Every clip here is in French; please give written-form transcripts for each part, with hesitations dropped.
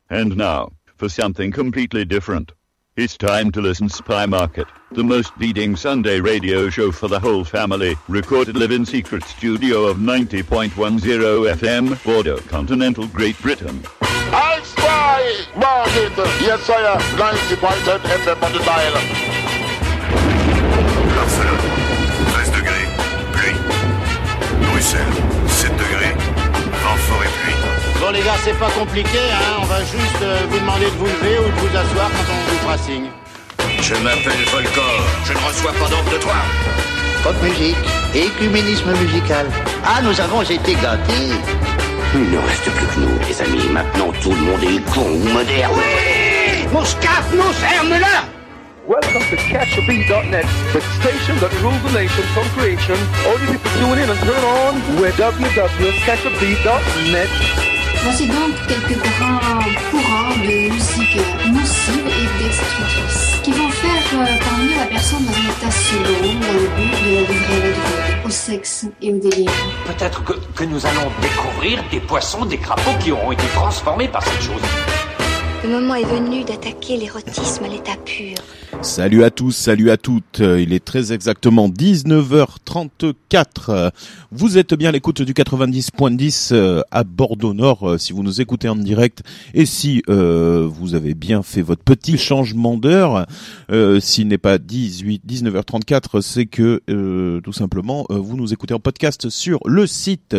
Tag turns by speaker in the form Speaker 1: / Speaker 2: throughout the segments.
Speaker 1: And now, for something completely different. It's time to listen Spy Market, the most leading Sunday radio show for the whole family, recorded live in secret studio of 90.10 FM, Bordeaux, continental Great Britain.
Speaker 2: I Spy Market, yes sir, 90.10 FM on the dial.
Speaker 3: Barcelone, 13 degrés, pluie. Bruxelles, 7 degrés, vent fort et pluie.
Speaker 4: Bon les gars, c'est pas compliqué, hein. On va juste vous demander de vous lever ou de vous asseoir quand on vous fera signe.
Speaker 3: Je m'appelle Volcor, je ne reçois pas d'ordre de toi.
Speaker 5: Pop musique, écuménisme musical. Ah, nous avons été gâtés.
Speaker 6: Il ne reste plus que nous, les amis. Maintenant, tout le monde est con ou moderne.
Speaker 5: Oui, Moscaf, nous ferme-la.
Speaker 7: Welcome to CatchaBeat.net, the station that rules the nation from creation. All you people tune in and turn on with www.CatchaBeat.net.
Speaker 8: Voici donc quelques courants de musique nocive et destructrice qui vont faire parmi la personne dans un état second dans le but de la livrer à la drogue, au sexe et au délire.
Speaker 6: Peut-être que nous allons découvrir des poissons, des crapauds qui auront été transformés par cette chose.
Speaker 9: Le moment est venu d'attaquer l'érotisme à l'état pur.
Speaker 10: Salut à tous, salut à toutes. Il est très exactement 19h34. Vous êtes bien à l'écoute du 90.10 à Bordeaux Nord si vous nous écoutez en direct et si vous avez bien fait votre petit changement d'heure. S'il n'est pas 19h34, c'est que tout simplement vous nous écoutez en podcast sur le site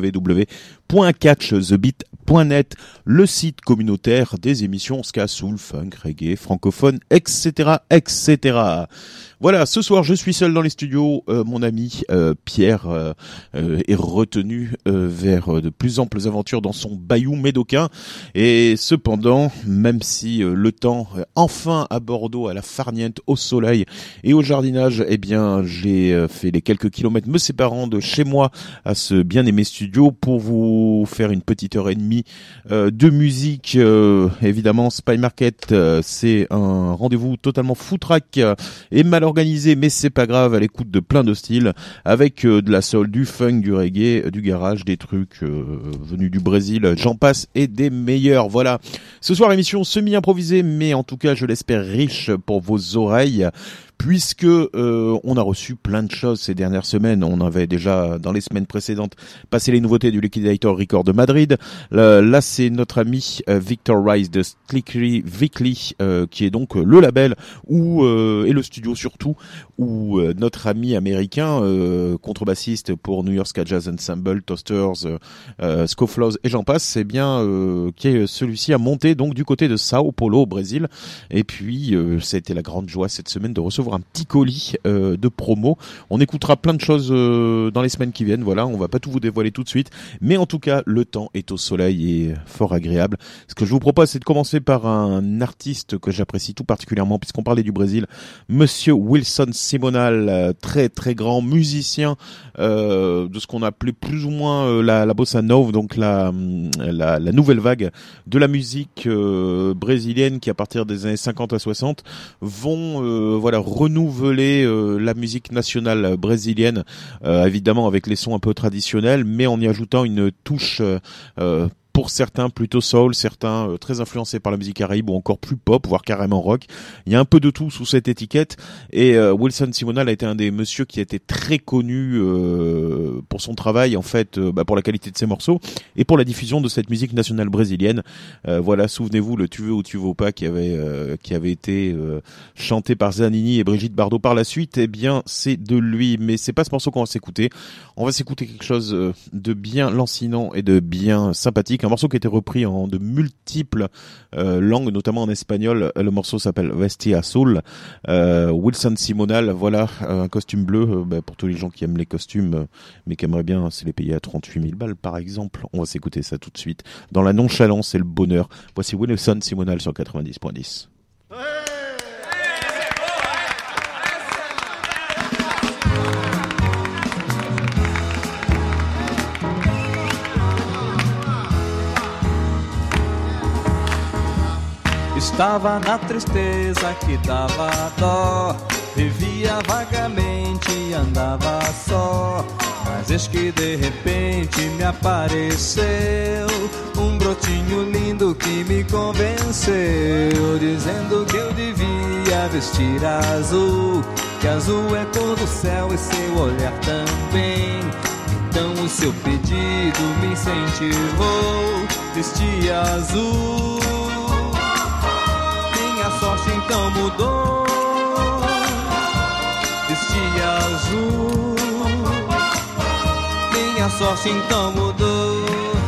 Speaker 10: www.catchthebeat.net, le site communautaire des émissions ska, soul, funk, reggae, francophone, etc., etc. Voilà, ce soir je suis seul dans les studios, mon ami Pierre est retenu vers de plus amples aventures dans son bayou médocain, et cependant, même si le temps enfin à Bordeaux, à la farniente, au soleil et au jardinage, eh bien j'ai fait les quelques kilomètres me séparant de chez moi à ce bien aimé studio pour vous faire une petite heure et demie de musique. Évidemment, Spy Market, c'est un rendez-vous totalement foutraque et mal organisé, mais c'est pas grave, à l'écoute de plein de styles, avec de la soul, du funk, du reggae, du garage, des trucs venus du Brésil, j'en passe, et des meilleurs. Voilà, ce soir émission semi-improvisée, mais en tout cas je l'espère riche pour vos oreilles, puisque on a reçu plein de choses ces dernières semaines. On avait déjà dans les semaines précédentes passé les nouveautés du Liquidator Record de Madrid. Là c'est notre ami Victor Rice de Slickery Weekly qui est donc le label et le studio surtout où notre ami américain contrebassiste pour New York Ska Jazz Ensemble, Toasters, Scoflaws et j'en passe, c'est bien qui est celui-ci a monté donc du côté de Sao Paulo au Brésil. Et puis ça a été la grande joie cette semaine de recevoir un petit colis de promo. On écoutera plein de choses dans les semaines qui viennent. Voilà, on va pas tout vous dévoiler tout de suite, mais en tout cas le temps est au soleil et fort agréable. Ce que je vous propose, c'est de commencer par un artiste que j'apprécie tout particulièrement puisqu'on parlait du Brésil, Monsieur Wilson Simonal, très très grand musicien de ce qu'on appelait plus ou moins la bossa nova, donc la nouvelle vague de la musique brésilienne qui à partir des années 50 à 60 vont renouveler la musique nationale brésilienne, évidemment avec les sons un peu traditionnels, mais en y ajoutant une touche pour certains plutôt soul, certains très influencés par la musique caraïbe ou encore plus pop, voire carrément rock. Il y a un peu de tout sous cette étiquette, et Wilson Simonal a été un des messieurs qui a été très connu pour son travail, en fait, pour la qualité de ses morceaux et pour la diffusion de cette musique nationale brésilienne. Voilà, souvenez-vous, le Tu veux ou tu veux pas qui avait été chanté par Zanini et Brigitte Bardot par la suite, eh bien c'est de lui, mais c'est pas ce morceau qu'on va s'écouter. On va s'écouter quelque chose de bien lancinant et de bien sympathique, un morceau qui a été repris en de multiples langues, notamment en espagnol. Le morceau s'appelle Vestia Azul. Wilson Simonal, voilà, un costume bleu, pour tous les gens qui aiment les costumes, mais qui aimeraient bien se les payer à 38 000 balles par exemple. On va s'écouter ça tout de suite, dans la nonchalance et le bonheur. Voici Wilson Simonal sur 90.10.
Speaker 11: Estava na tristeza que dava dó, vivia vagamente e andava só, mas eis que de repente me apareceu um brotinho lindo que me convenceu, dizendo que eu devia vestir azul, que azul é cor do céu e seu olhar também. Então o seu pedido me incentivou, vestir azul. Minha sorte então mudou, vestir azul. Minha sorte então mudou.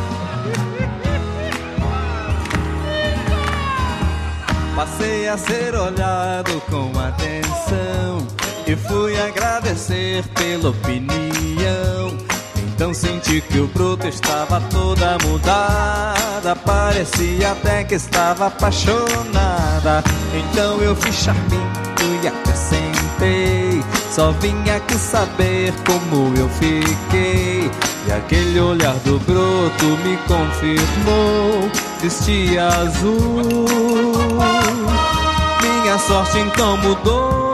Speaker 11: Passei a ser olhado com atenção e fui agradecer pela opinião. Então senti que o broto estava toda mudada, parecia até que estava apaixonada. Então eu fiz charminho e acrescentei, só vim aqui saber como eu fiquei. E aquele olhar do broto me confirmou, vesti azul. Minha sorte então mudou,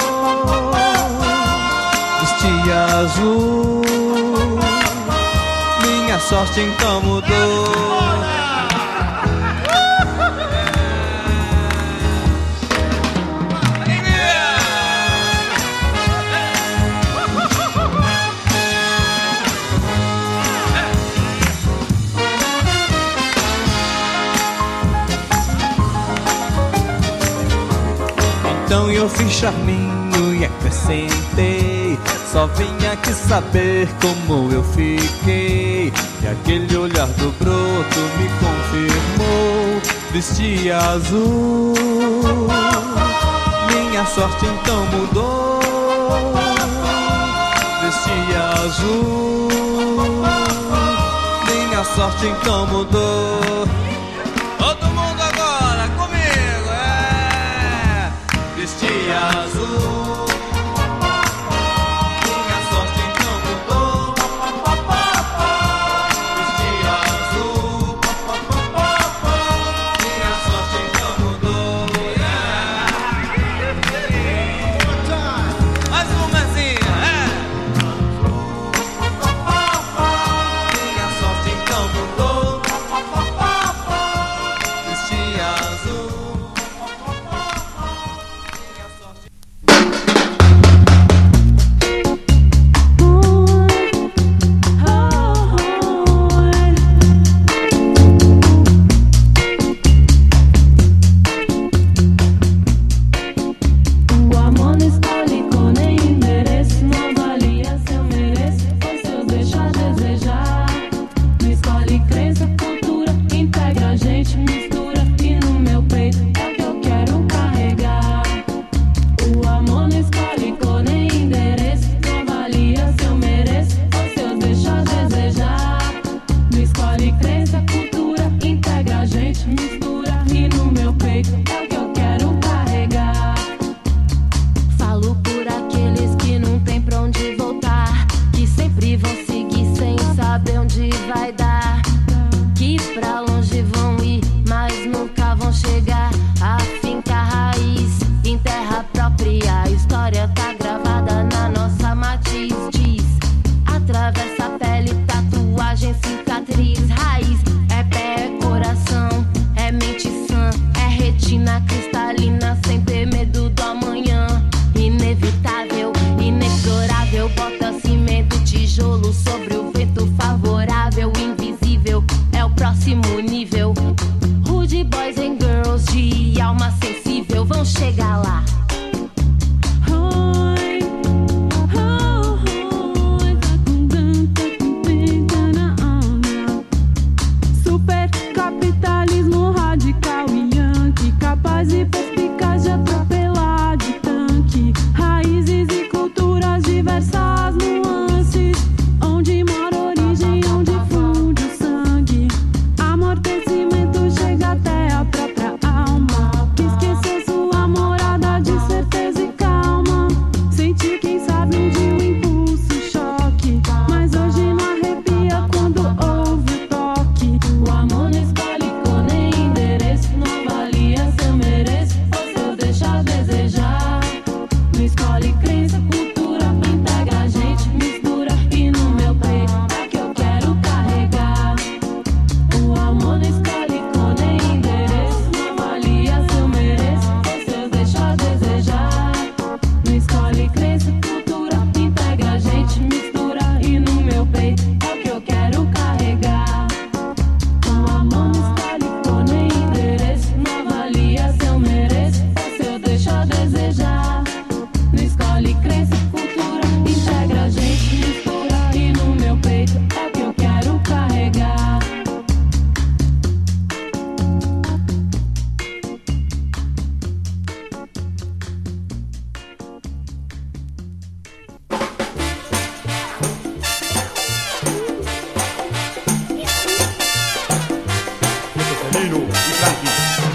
Speaker 11: vesti azul. Minha sorte então mudou. Então eu fiz charminho e acrescentei, só vim aqui saber como eu fiquei. E aquele olhar do broto me confirmou, vesti azul. Minha sorte então mudou, vesti azul. Minha sorte então mudou. Todo mundo agora comigo, vesti azul. Minha sorte então mudou, vesti azul. Minha sorte então mudou. Mais uma assim, Minha sorte então mudou, vesti azul.
Speaker 12: Atravessa a pele, tatuagem, cicatriz, raiz. É pé, é coração, é tranquille.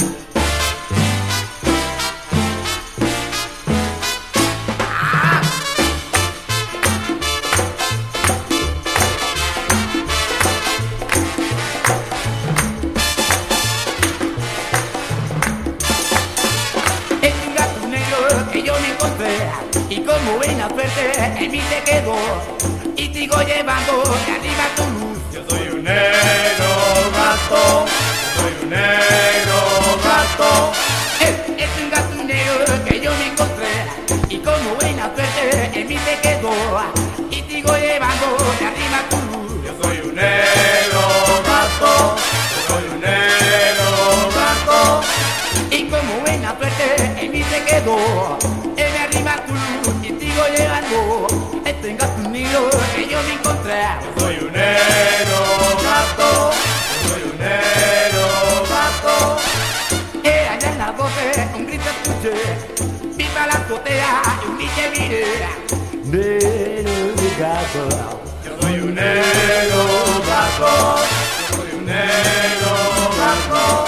Speaker 13: Y como buena suerte en mí te quedó y sigo llevando de arriba tu luz.
Speaker 11: Yo soy un negro gato, soy un negro gato.
Speaker 13: Es un gato negro que yo me encontré y como buena suerte en mí te quedó y sigo llevando de arriba tu luz.
Speaker 11: Yo soy un negro gato, soy un negro gato.
Speaker 13: Y como buena suerte en mí te quedó de arriba tu luz y sigo llevando este gato negro que yo me encontré.
Speaker 11: Yo soy un negro gato, soy un negro gato.
Speaker 13: Allá en las 12 un grito escuché, viva la azotea y un biche miré. Negro gato.
Speaker 11: Yo soy un negro gato, yo soy un negro gato.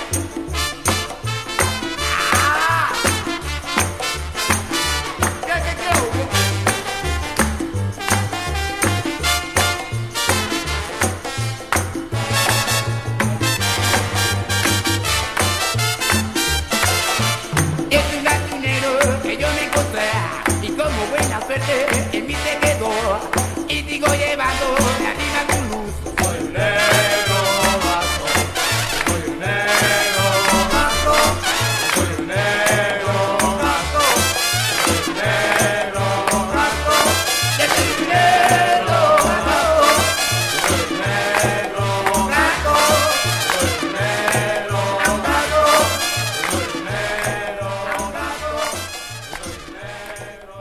Speaker 13: En mí te quedó y sigo llevando de arriba tu luz.
Speaker 11: Soy un negro gato, soy un negro gato, soy un negro gato, soy un negro gato,
Speaker 13: yo soy un negro gato,
Speaker 11: soy un negro gato, soy un negro gato, soy un negro gato, soy un negro.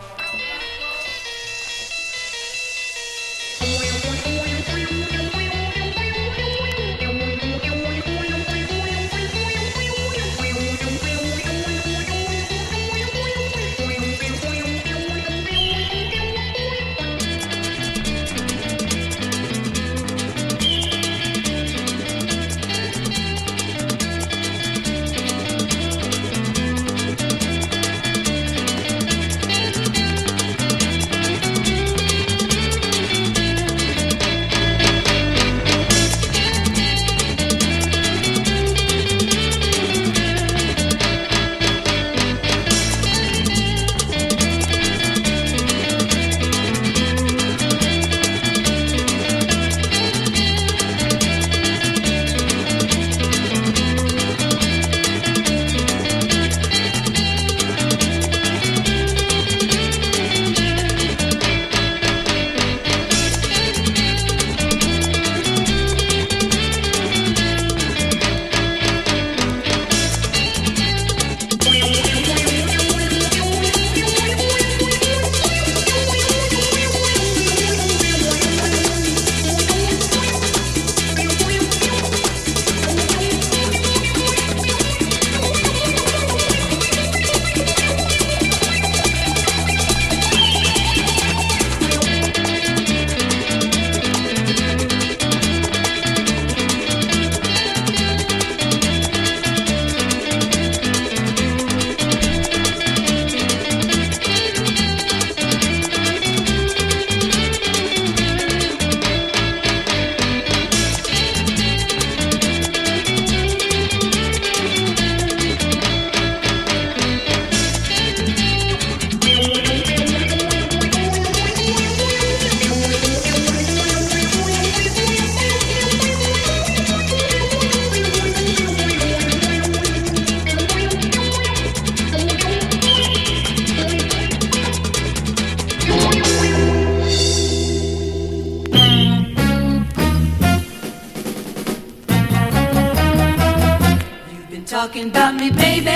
Speaker 14: Talking about me, baby,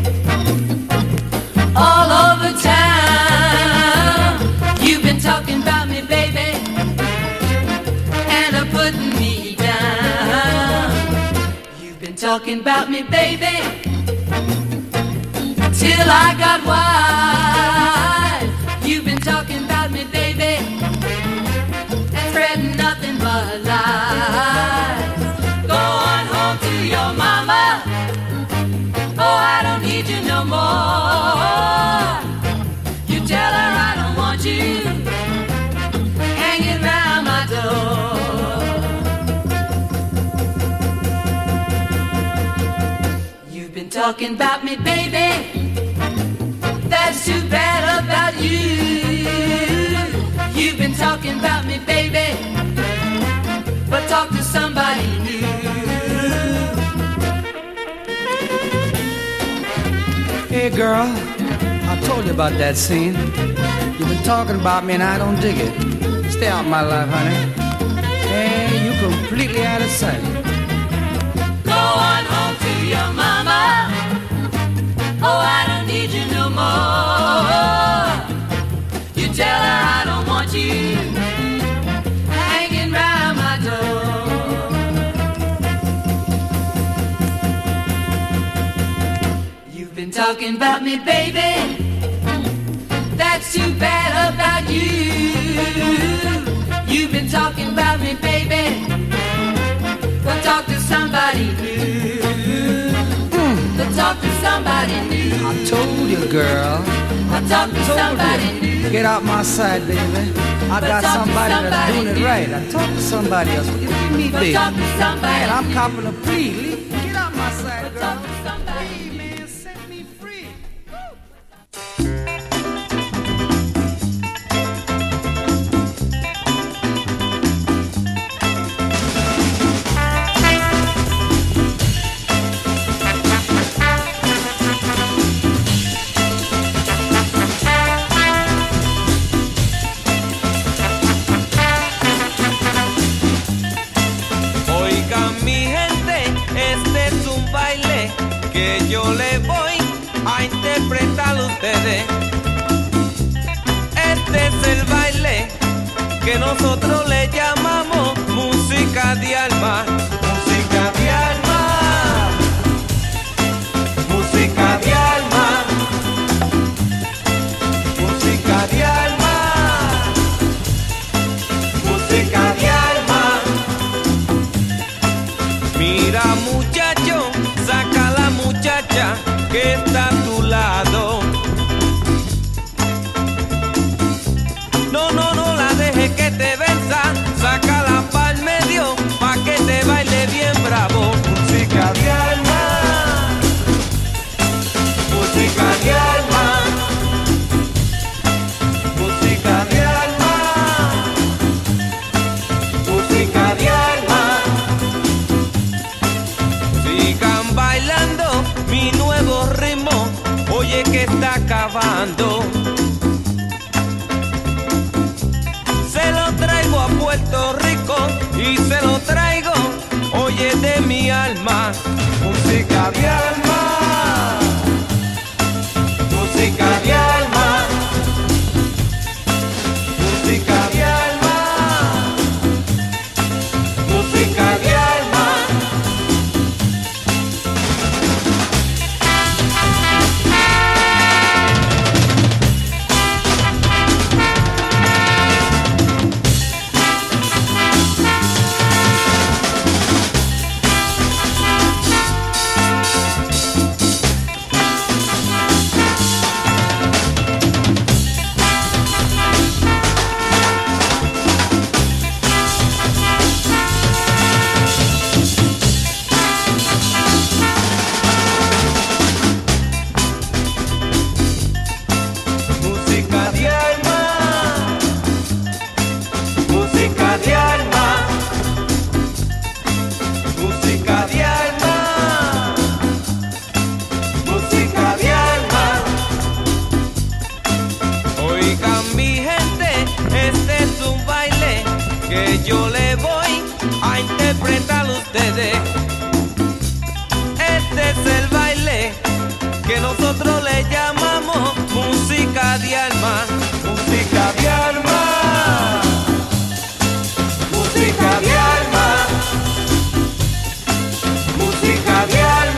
Speaker 14: all over town. You've been talking about me, baby, and putting me down. You've been talking about me, baby, till I got wise. You've been talking about me, baby, and spreading nothing but lies. Going home to your mama. more. You tell her I don't want you hanging round my door. You've been talking about me, baby. That's too bad about you. You've been talking about me, baby, but talk to somebody new.
Speaker 12: Hey girl, I told you about that scene. You've been talking about me and I don't dig it. Stay out of my life, honey. Hey, you completely out of sight.
Speaker 14: Go on home to your mama. Oh, I don't need you no more. You tell her I don't want you hanging round my door. You've been talking about me, baby. That's too bad about you. You've been talking about me, baby. Go talk to somebody new. Go talk to somebody new.
Speaker 12: I told you, girl.
Speaker 14: Go talk to somebody new.
Speaker 12: Get out my side, baby. I got somebody that's doing it right. I talk to somebody else. Will you leave me, baby? Man, I'm copping a plea. Get out my side, girl. Hey, man, set me free.
Speaker 11: Que yo le voy a interpretar a ustedes. Este es el baile que nosotros le llamamos música de alma. Música de alma. Música de alma. Música de alma. Música de alma. Mira, muchacho, saca la muchacha que está a tu lado. No, no, no la dejes que te venza. Sácala pa'l medio pa' que te baile bien bravo. Música de alma. Música de alma. Música de alma. Música de alma. Sigan bailando mi nuevo ritmo, oye que está acabando. Se lo traigo a Puerto Rico y se lo traigo, oye, de mi alma. Música de alma. Música de alma. Música de alma. Música de alma. yo le voy a interpretar a ustedes. Este es el baile que nosotros le llamamos música de alma. Música de alma. Música de alma. Música de alma.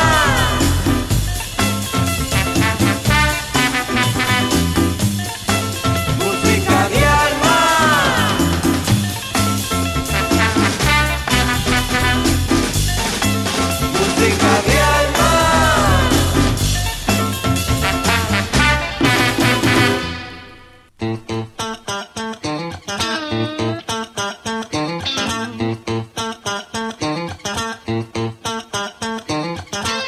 Speaker 11: Música de alma.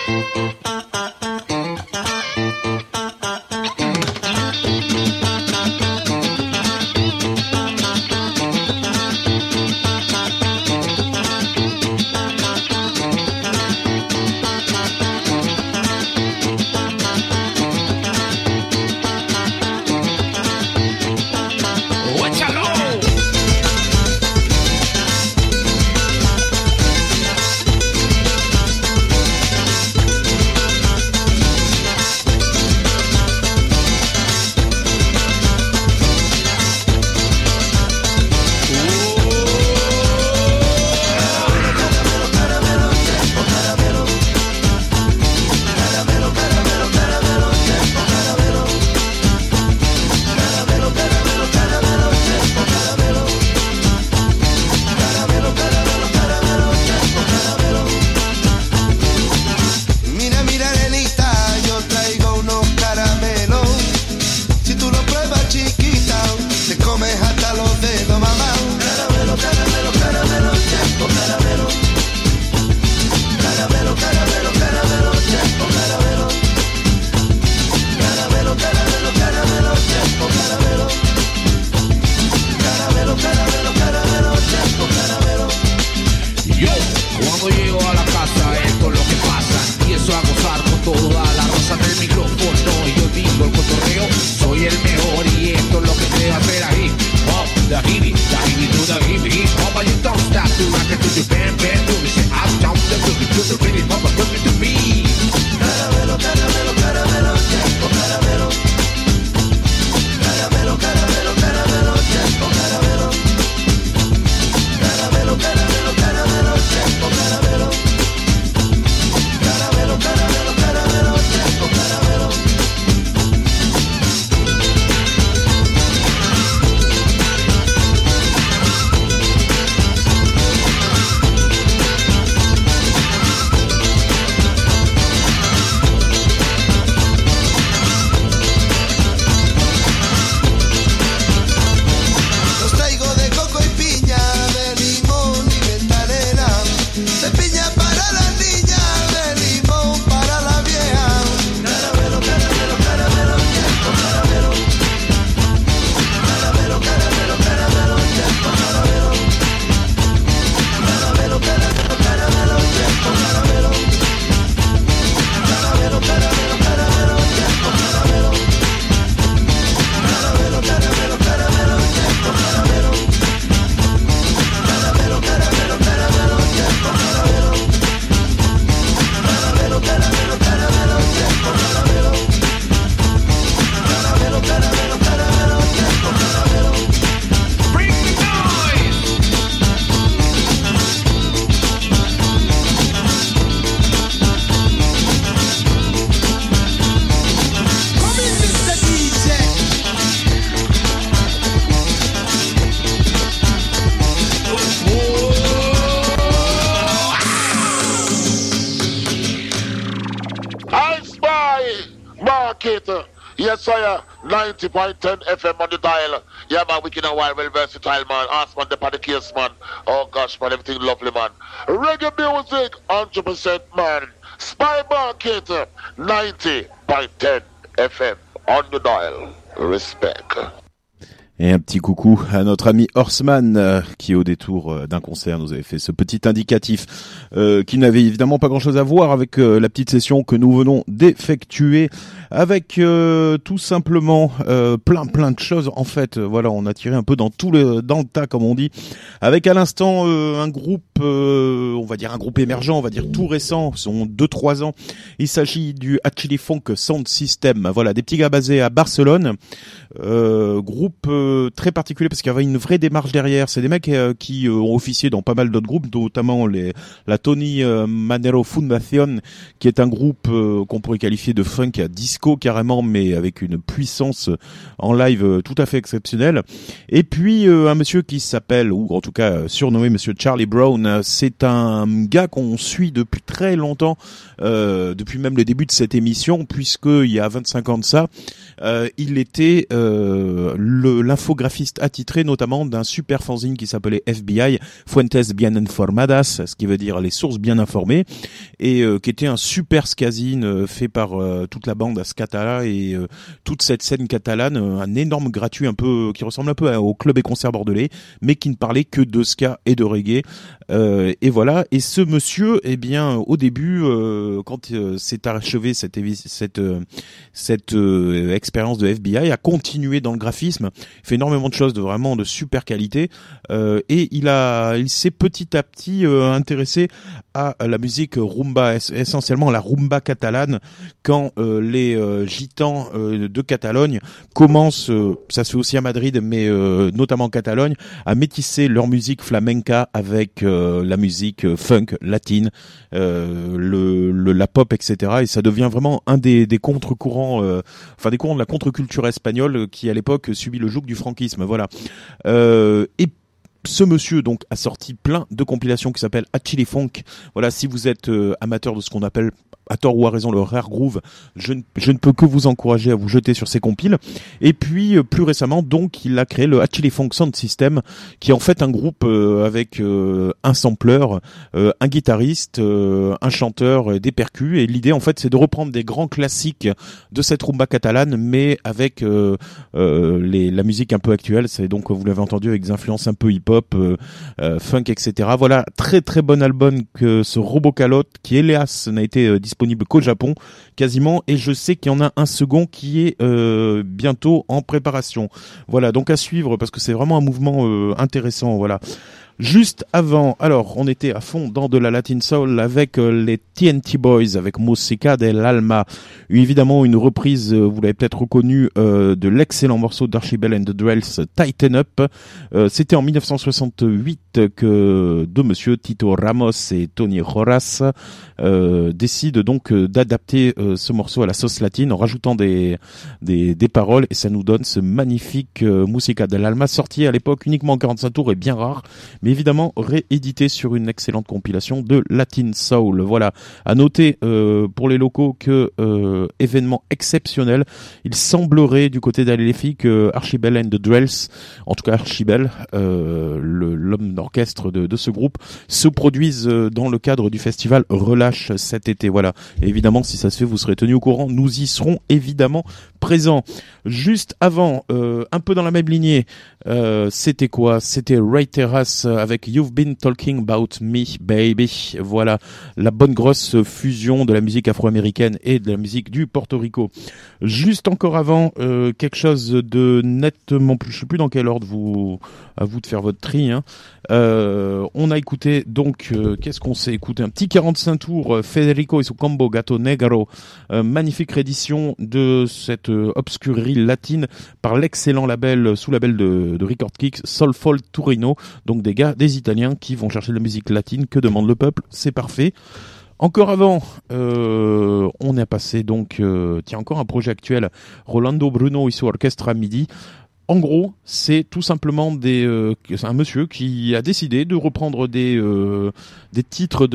Speaker 2: Yes, sir. 90.10 FM on the dial. Yeah, man, wicked and wild, well versatile, man. Ask man, the party case, man. Oh, gosh, man, everything lovely, man. Reggae music, 100%, man. Spy Market, 90.10 FM on the dial. Respect.
Speaker 10: Et un petit coucou à notre ami Horseman qui au détour d'un concert nous avait fait ce petit indicatif qui n'avait évidemment pas grand-chose à voir avec la petite session que nous venons d'effectuer avec tout simplement plein de choses. En fait, voilà, on a tiré un peu dans le tas comme on dit, avec à l'instant un groupe on va dire un groupe émergent, on va dire tout récent, sont 2-3 ans. Il s'agit du Achille Funk Sound System. Voilà, des petits gars basés à Barcelone. Groupe très particulier parce qu'il y avait une vraie démarche derrière. C'est des mecs qui ont officié dans pas mal d'autres groupes, notamment la Tony Manero Fundación, qui est un groupe qu'on pourrait qualifier de funk à disco carrément, mais avec une puissance en live tout à fait exceptionnelle. Et puis un monsieur qui s'appelle, ou en tout cas surnommé Monsieur Charlie Brown. C'est un gars qu'on suit depuis très longtemps, depuis même le début de cette émission, puisque il y a 25 ans de ça, il était infographiste attitré notamment d'un super fanzine qui s'appelait FBI, Fuentes Bien Informadas, ce qui veut dire les sources bien informées, et qui était un super skazine fait par toute la bande à Scatala et toute cette scène catalane, un énorme gratuit un peu qui ressemble un peu au club et concert bordelais, mais qui ne parlait que de ska et de reggae. Et voilà. Et ce monsieur, eh bien, au début, quand s'est achevé cette expérience de FBI, a continué dans le graphisme, fait énormément de choses de vraiment de super qualité, et il s'est petit à petit intéressé à la musique rumba, essentiellement la rumba catalane, quand les gitans de Catalogne commencent, ça se fait aussi à Madrid, mais notamment en Catalogne, à métisser leur musique flamenca avec la musique funk latine, la pop, etc. Et ça devient vraiment un des contre-courants, des courants de la contre-culture espagnole qui à l'époque subit le joug du franquisme. Voilà. Et ce monsieur donc a sorti plein de compilations qui s'appellent Achille Funk. Voilà, si vous êtes amateur de ce qu'on appelle à tort ou à raison le rare groove, je ne peux que vous encourager à vous jeter sur ces compiles. Et puis plus récemment donc il a créé le Achille Funk Sound System, qui est en fait un groupe avec un sampleur, un guitariste, un chanteur, des percus, et l'idée en fait c'est de reprendre des grands classiques de cette rumba catalane mais avec la musique un peu actuelle. C'est donc, vous l'avez entendu, avec des influences un peu hip-hop, funk, etc. Voilà, très très bon album que ce Robocalotte, qui hélas n'a été disponible qu'au Japon quasiment, et je sais qu'il y en a un second qui est bientôt en préparation. Voilà, donc à suivre parce que c'est vraiment un mouvement intéressant. Voilà. Juste avant, alors on était à fond dans de la Latin Soul avec les TNT Boys, avec Música del Alma, évidemment une reprise, vous l'avez peut-être reconnu, de l'excellent morceau d'Archibald and the Drells, Tighten Up. C'était en 1968 que deux monsieur, Tito Ramos et Tony Horace, décident donc d'adapter ce morceau à la sauce latine en rajoutant des paroles, et ça nous donne ce magnifique Música del Alma, sorti à l'époque uniquement en 45 tours et bien rare, mais évidemment réédité sur une excellente compilation de Latin Soul. Voilà, à noter pour les locaux que événement exceptionnel, il semblerait du côté d'Aléfi que Archibald and the Drells, en tout cas Archibald, l'homme d'orchestre de ce groupe, se produisent dans le cadre du festival Relâche cet été. Voilà, et évidemment si ça se fait, vous serez tenus au courant, nous y serons évidemment présents. Juste avant, un peu dans la même lignée, c'était quoi? C'était Ray Terrace avec You've Been Talking About Me Baby. Voilà, la bonne grosse fusion de la musique afro-américaine et de la musique du Porto Rico. Juste encore avant, quelque chose de nettement plus, je sais plus dans quel ordre, à vous de faire votre tri, hein. On a écouté donc, qu'est-ce qu'on s'est écouté? Un petit 45 tours, Federico et son combo Gato Negro, magnifique réédition de cette obscurerie latine par l'excellent sous-label de Record Kicks, Soulful Torino, donc des Italiens qui vont chercher de la musique latine. Que demande le peuple? C'est parfait. Encore avant, on a passé donc, encore un projet actuel, Rolando Bruno et son Orchestra Midi. En gros, c'est tout simplement c'est un monsieur qui a décidé de reprendre des titres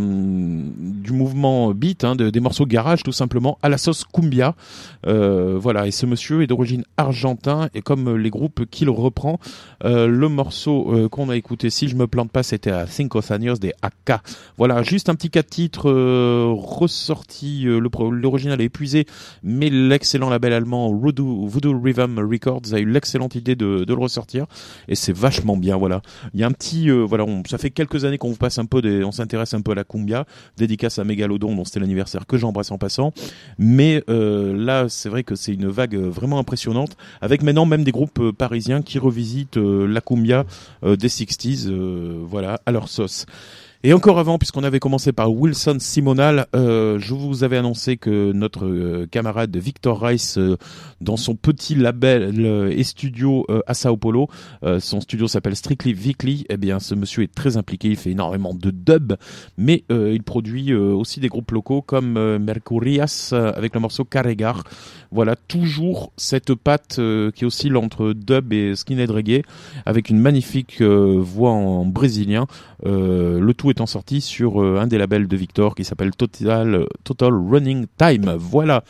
Speaker 10: du mouvement beat, des morceaux garage tout simplement, à la sauce cumbia. Voilà, et ce monsieur est d'origine argentin, et comme les groupes qu'il reprend, le morceau qu'on a écouté, si je me plante pas, c'était à Cinco Años des AK. Voilà, juste un petit 4 titres ressortis, l'original est épuisé, mais l'excellent label allemand Voodoo Rhythm Records a eu l'excellente idée de le ressortir, et c'est vachement bien. Voilà, il y a un petit ça fait quelques années qu'on vous passe on s'intéresse un peu à la cumbia, dédicace à Mégalodon dont c'était l'anniversaire, que j'embrasse en passant, mais là c'est vrai que c'est une vague vraiment impressionnante, avec maintenant même des groupes parisiens qui revisitent la cumbia des 60s, voilà, à leur sauce. Et encore avant, puisqu'on avait commencé par Wilson Simonal, je vous avais annoncé que notre camarade Victor Rice, dans son petit label et studio à Sao Paulo, son studio s'appelle Strictly Weekly, eh bien ce monsieur est très impliqué, il fait énormément de dub, mais il produit aussi des groupes locaux comme Mercurias avec le morceau Carregar. Voilà, toujours cette patte qui oscille entre dub et skinhead reggae, avec une magnifique voix en brésilien, le tout étant sorti sur un des labels de Victor qui s'appelle Total Running Time. Voilà.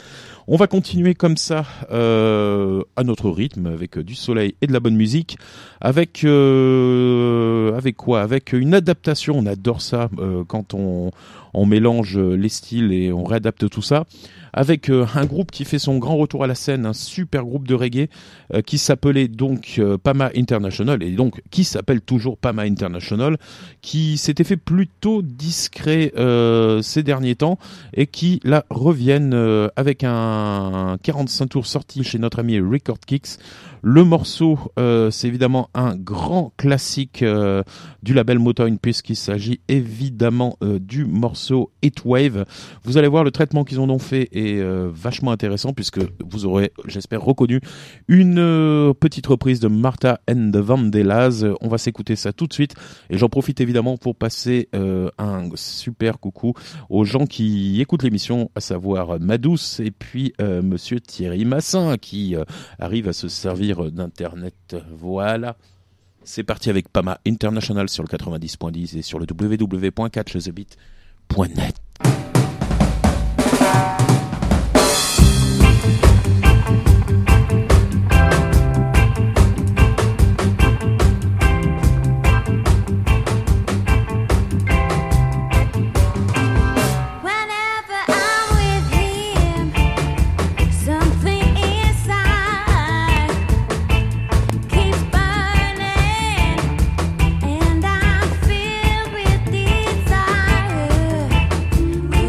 Speaker 10: On va continuer comme ça à notre rythme avec du soleil et de la bonne musique. Avec quoi? Avec une adaptation. On adore ça quand on mélange les styles et on réadapte tout ça. Avec un groupe qui fait son grand retour à la scène, un super groupe de reggae qui s'appelait donc Pama International et donc qui s'appelle toujours Pama International, qui s'était fait plutôt discret ces derniers temps et qui là reviennent avec un 45 tours sorti chez notre ami Record Kicks. Le morceau, c'est évidemment un grand classique du label Motown puisqu'il s'agit évidemment du morceau Heatwave. Vous allez voir le traitement qu'ils en ont fait est vachement intéressant puisque vous aurez, j'espère, reconnu une petite reprise de Martha and the Vandellas. On va s'écouter ça tout de suite et j'en profite évidemment pour passer un super coucou aux gens qui écoutent l'émission, à savoir Madouce et puis monsieur Thierry Massin qui arrive à se servir d'internet. Voilà, c'est parti avec Pama International sur le 90.10 et sur le www.catchthebeat.net.
Speaker 15: Desire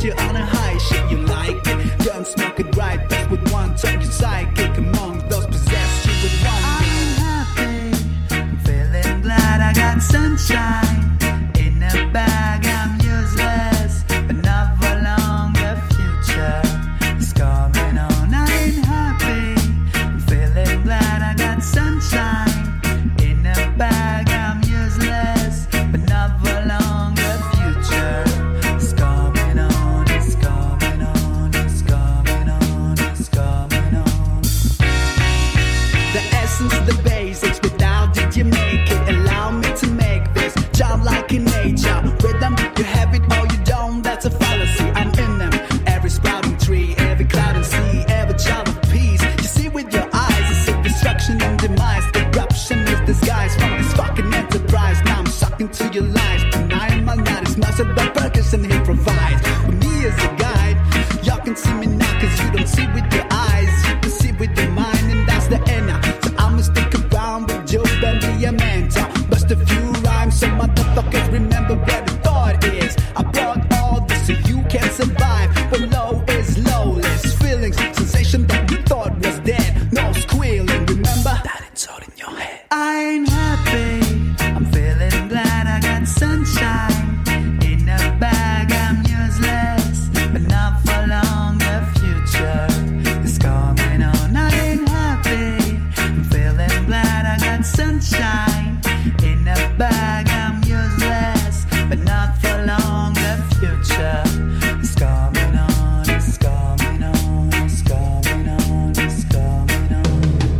Speaker 11: you on a high shit, you like it. Young, smoke it right, best with one talk, you psychic. Among those possessed you with one. I'm happy, I'm feeling glad I got sunshine in a bag. I'm useless, but not for long. The future is coming on. I ain't happy, I'm feeling glad I got sunshine in a bag. I'm useless, but not for long. The future is coming on. It's coming on. It's coming on. It's coming on. The essence, the basics. Without it, you make it. Allow me to make this childlike in nature. Rhythm, you have it or you don't. That's a fallacy. I'm in them. Every sprouting tree, every cloud and sea, every child of peace. You see with your eyes, it's a destruction and demise. Corruption is disguised from this fucking enterprise. Now I'm sucking to your lies. Denying my night is mastered by percussion he provides. With me as a guide, y'all can see me now cause you don't see with your eyes. You can see with your mind and that's the inner. So I'ma stick around with Joe and be a mentor. Bust a few rhymes so motherfuckers remember where the thought is. I brought all this so you can survive. But low is lowless. Feelings, sensation that you thought was dead. No squealing, remember? That it's all in your head. I ain't happy, I'm feeling glad I got sunshine in a bag. I'm useless, but not for long. The future is coming on. I ain't happy, I'm feeling glad I got sunshine in a bag. I'm useless, but not for long. The future is coming on. It's coming on. It's coming on. It's coming on.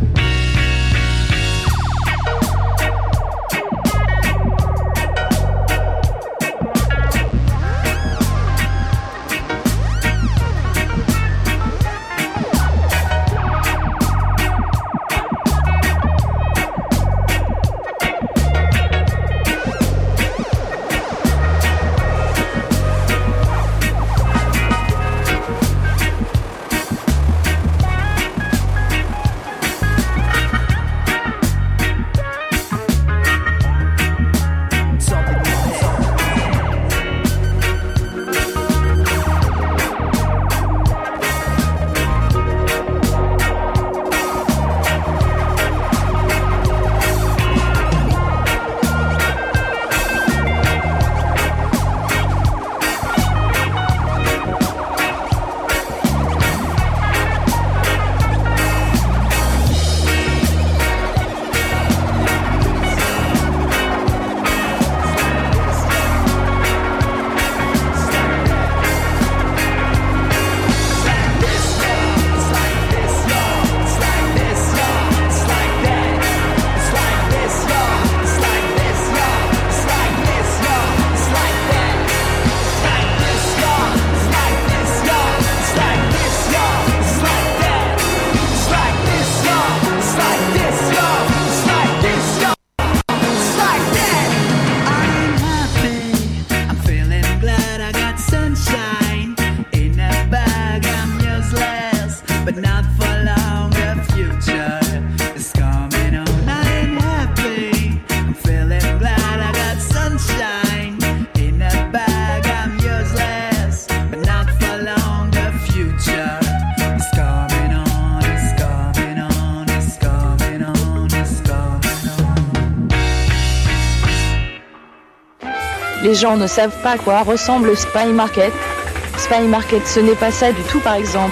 Speaker 15: Les gens ne savent pas à quoi ressemble le Spy Market. Spy Market, ce n'est pas ça du tout, par exemple.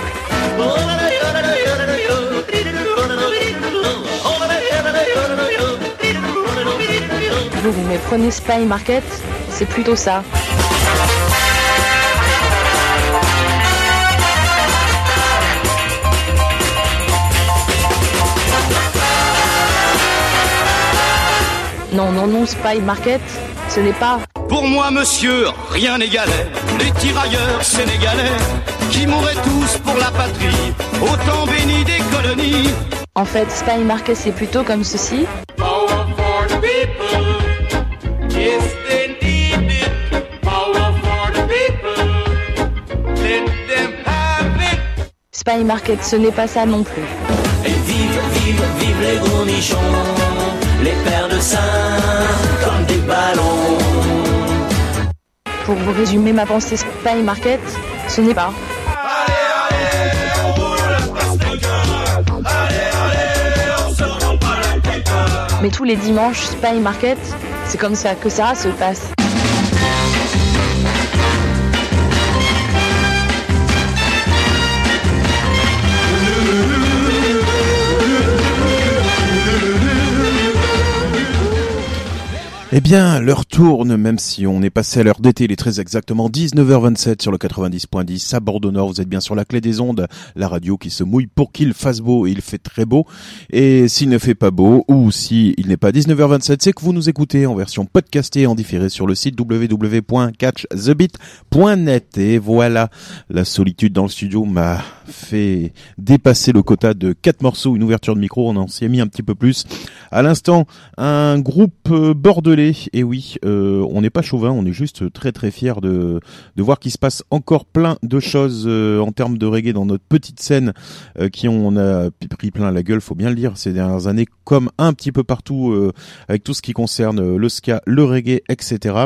Speaker 15: Vous me prenez Spy Market, c'est plutôt ça. Non, non, non, Spy Market, ce n'est pas...
Speaker 16: Pour moi, monsieur, rien n'égalait les tirailleurs sénégalais qui mouraient tous pour la patrie, au temps béni des colonies.
Speaker 15: En fait, Spy Market, c'est plutôt comme ceci.
Speaker 17: Power for the people, yes they need it. Power for the people, let them have it.
Speaker 15: Spy Market, ce n'est pas ça non plus.
Speaker 18: Et vive, vive, vive les gros nichons, les paires de seins comme des ballons.
Speaker 15: Pour vous résumer ma pensée, Spy Market, ce n'est pas. Mais tous les dimanches, Spy Market, c'est comme ça que ça se passe.
Speaker 10: Eh bien, l'heure tourne, même si on est passé à l'heure d'été, il est très exactement 19h27 sur le 90.10 à Bordeaux-Nord. Vous êtes bien sur la clé des ondes, la radio qui se mouille pour qu'il fasse beau, et il fait très beau. Et s'il ne fait pas beau, ou s'il n'est pas 19h27, c'est que vous nous écoutez en version podcastée et en différé sur le site www.catchthebeat.net. Et voilà, la solitude dans le studio m'a fait dépasser le quota de 4 morceaux, une ouverture de micro, on en s'y est mis un petit peu plus. À l'instant, un groupe bordelais. Et oui, on n'est pas chauvin, on est juste très très fiers de voir qu'il se passe encore plein de choses en termes de reggae dans notre petite scène qui on a pris plein la gueule, faut bien le dire, ces dernières années, comme un petit peu partout avec tout ce qui concerne le ska, le reggae, etc.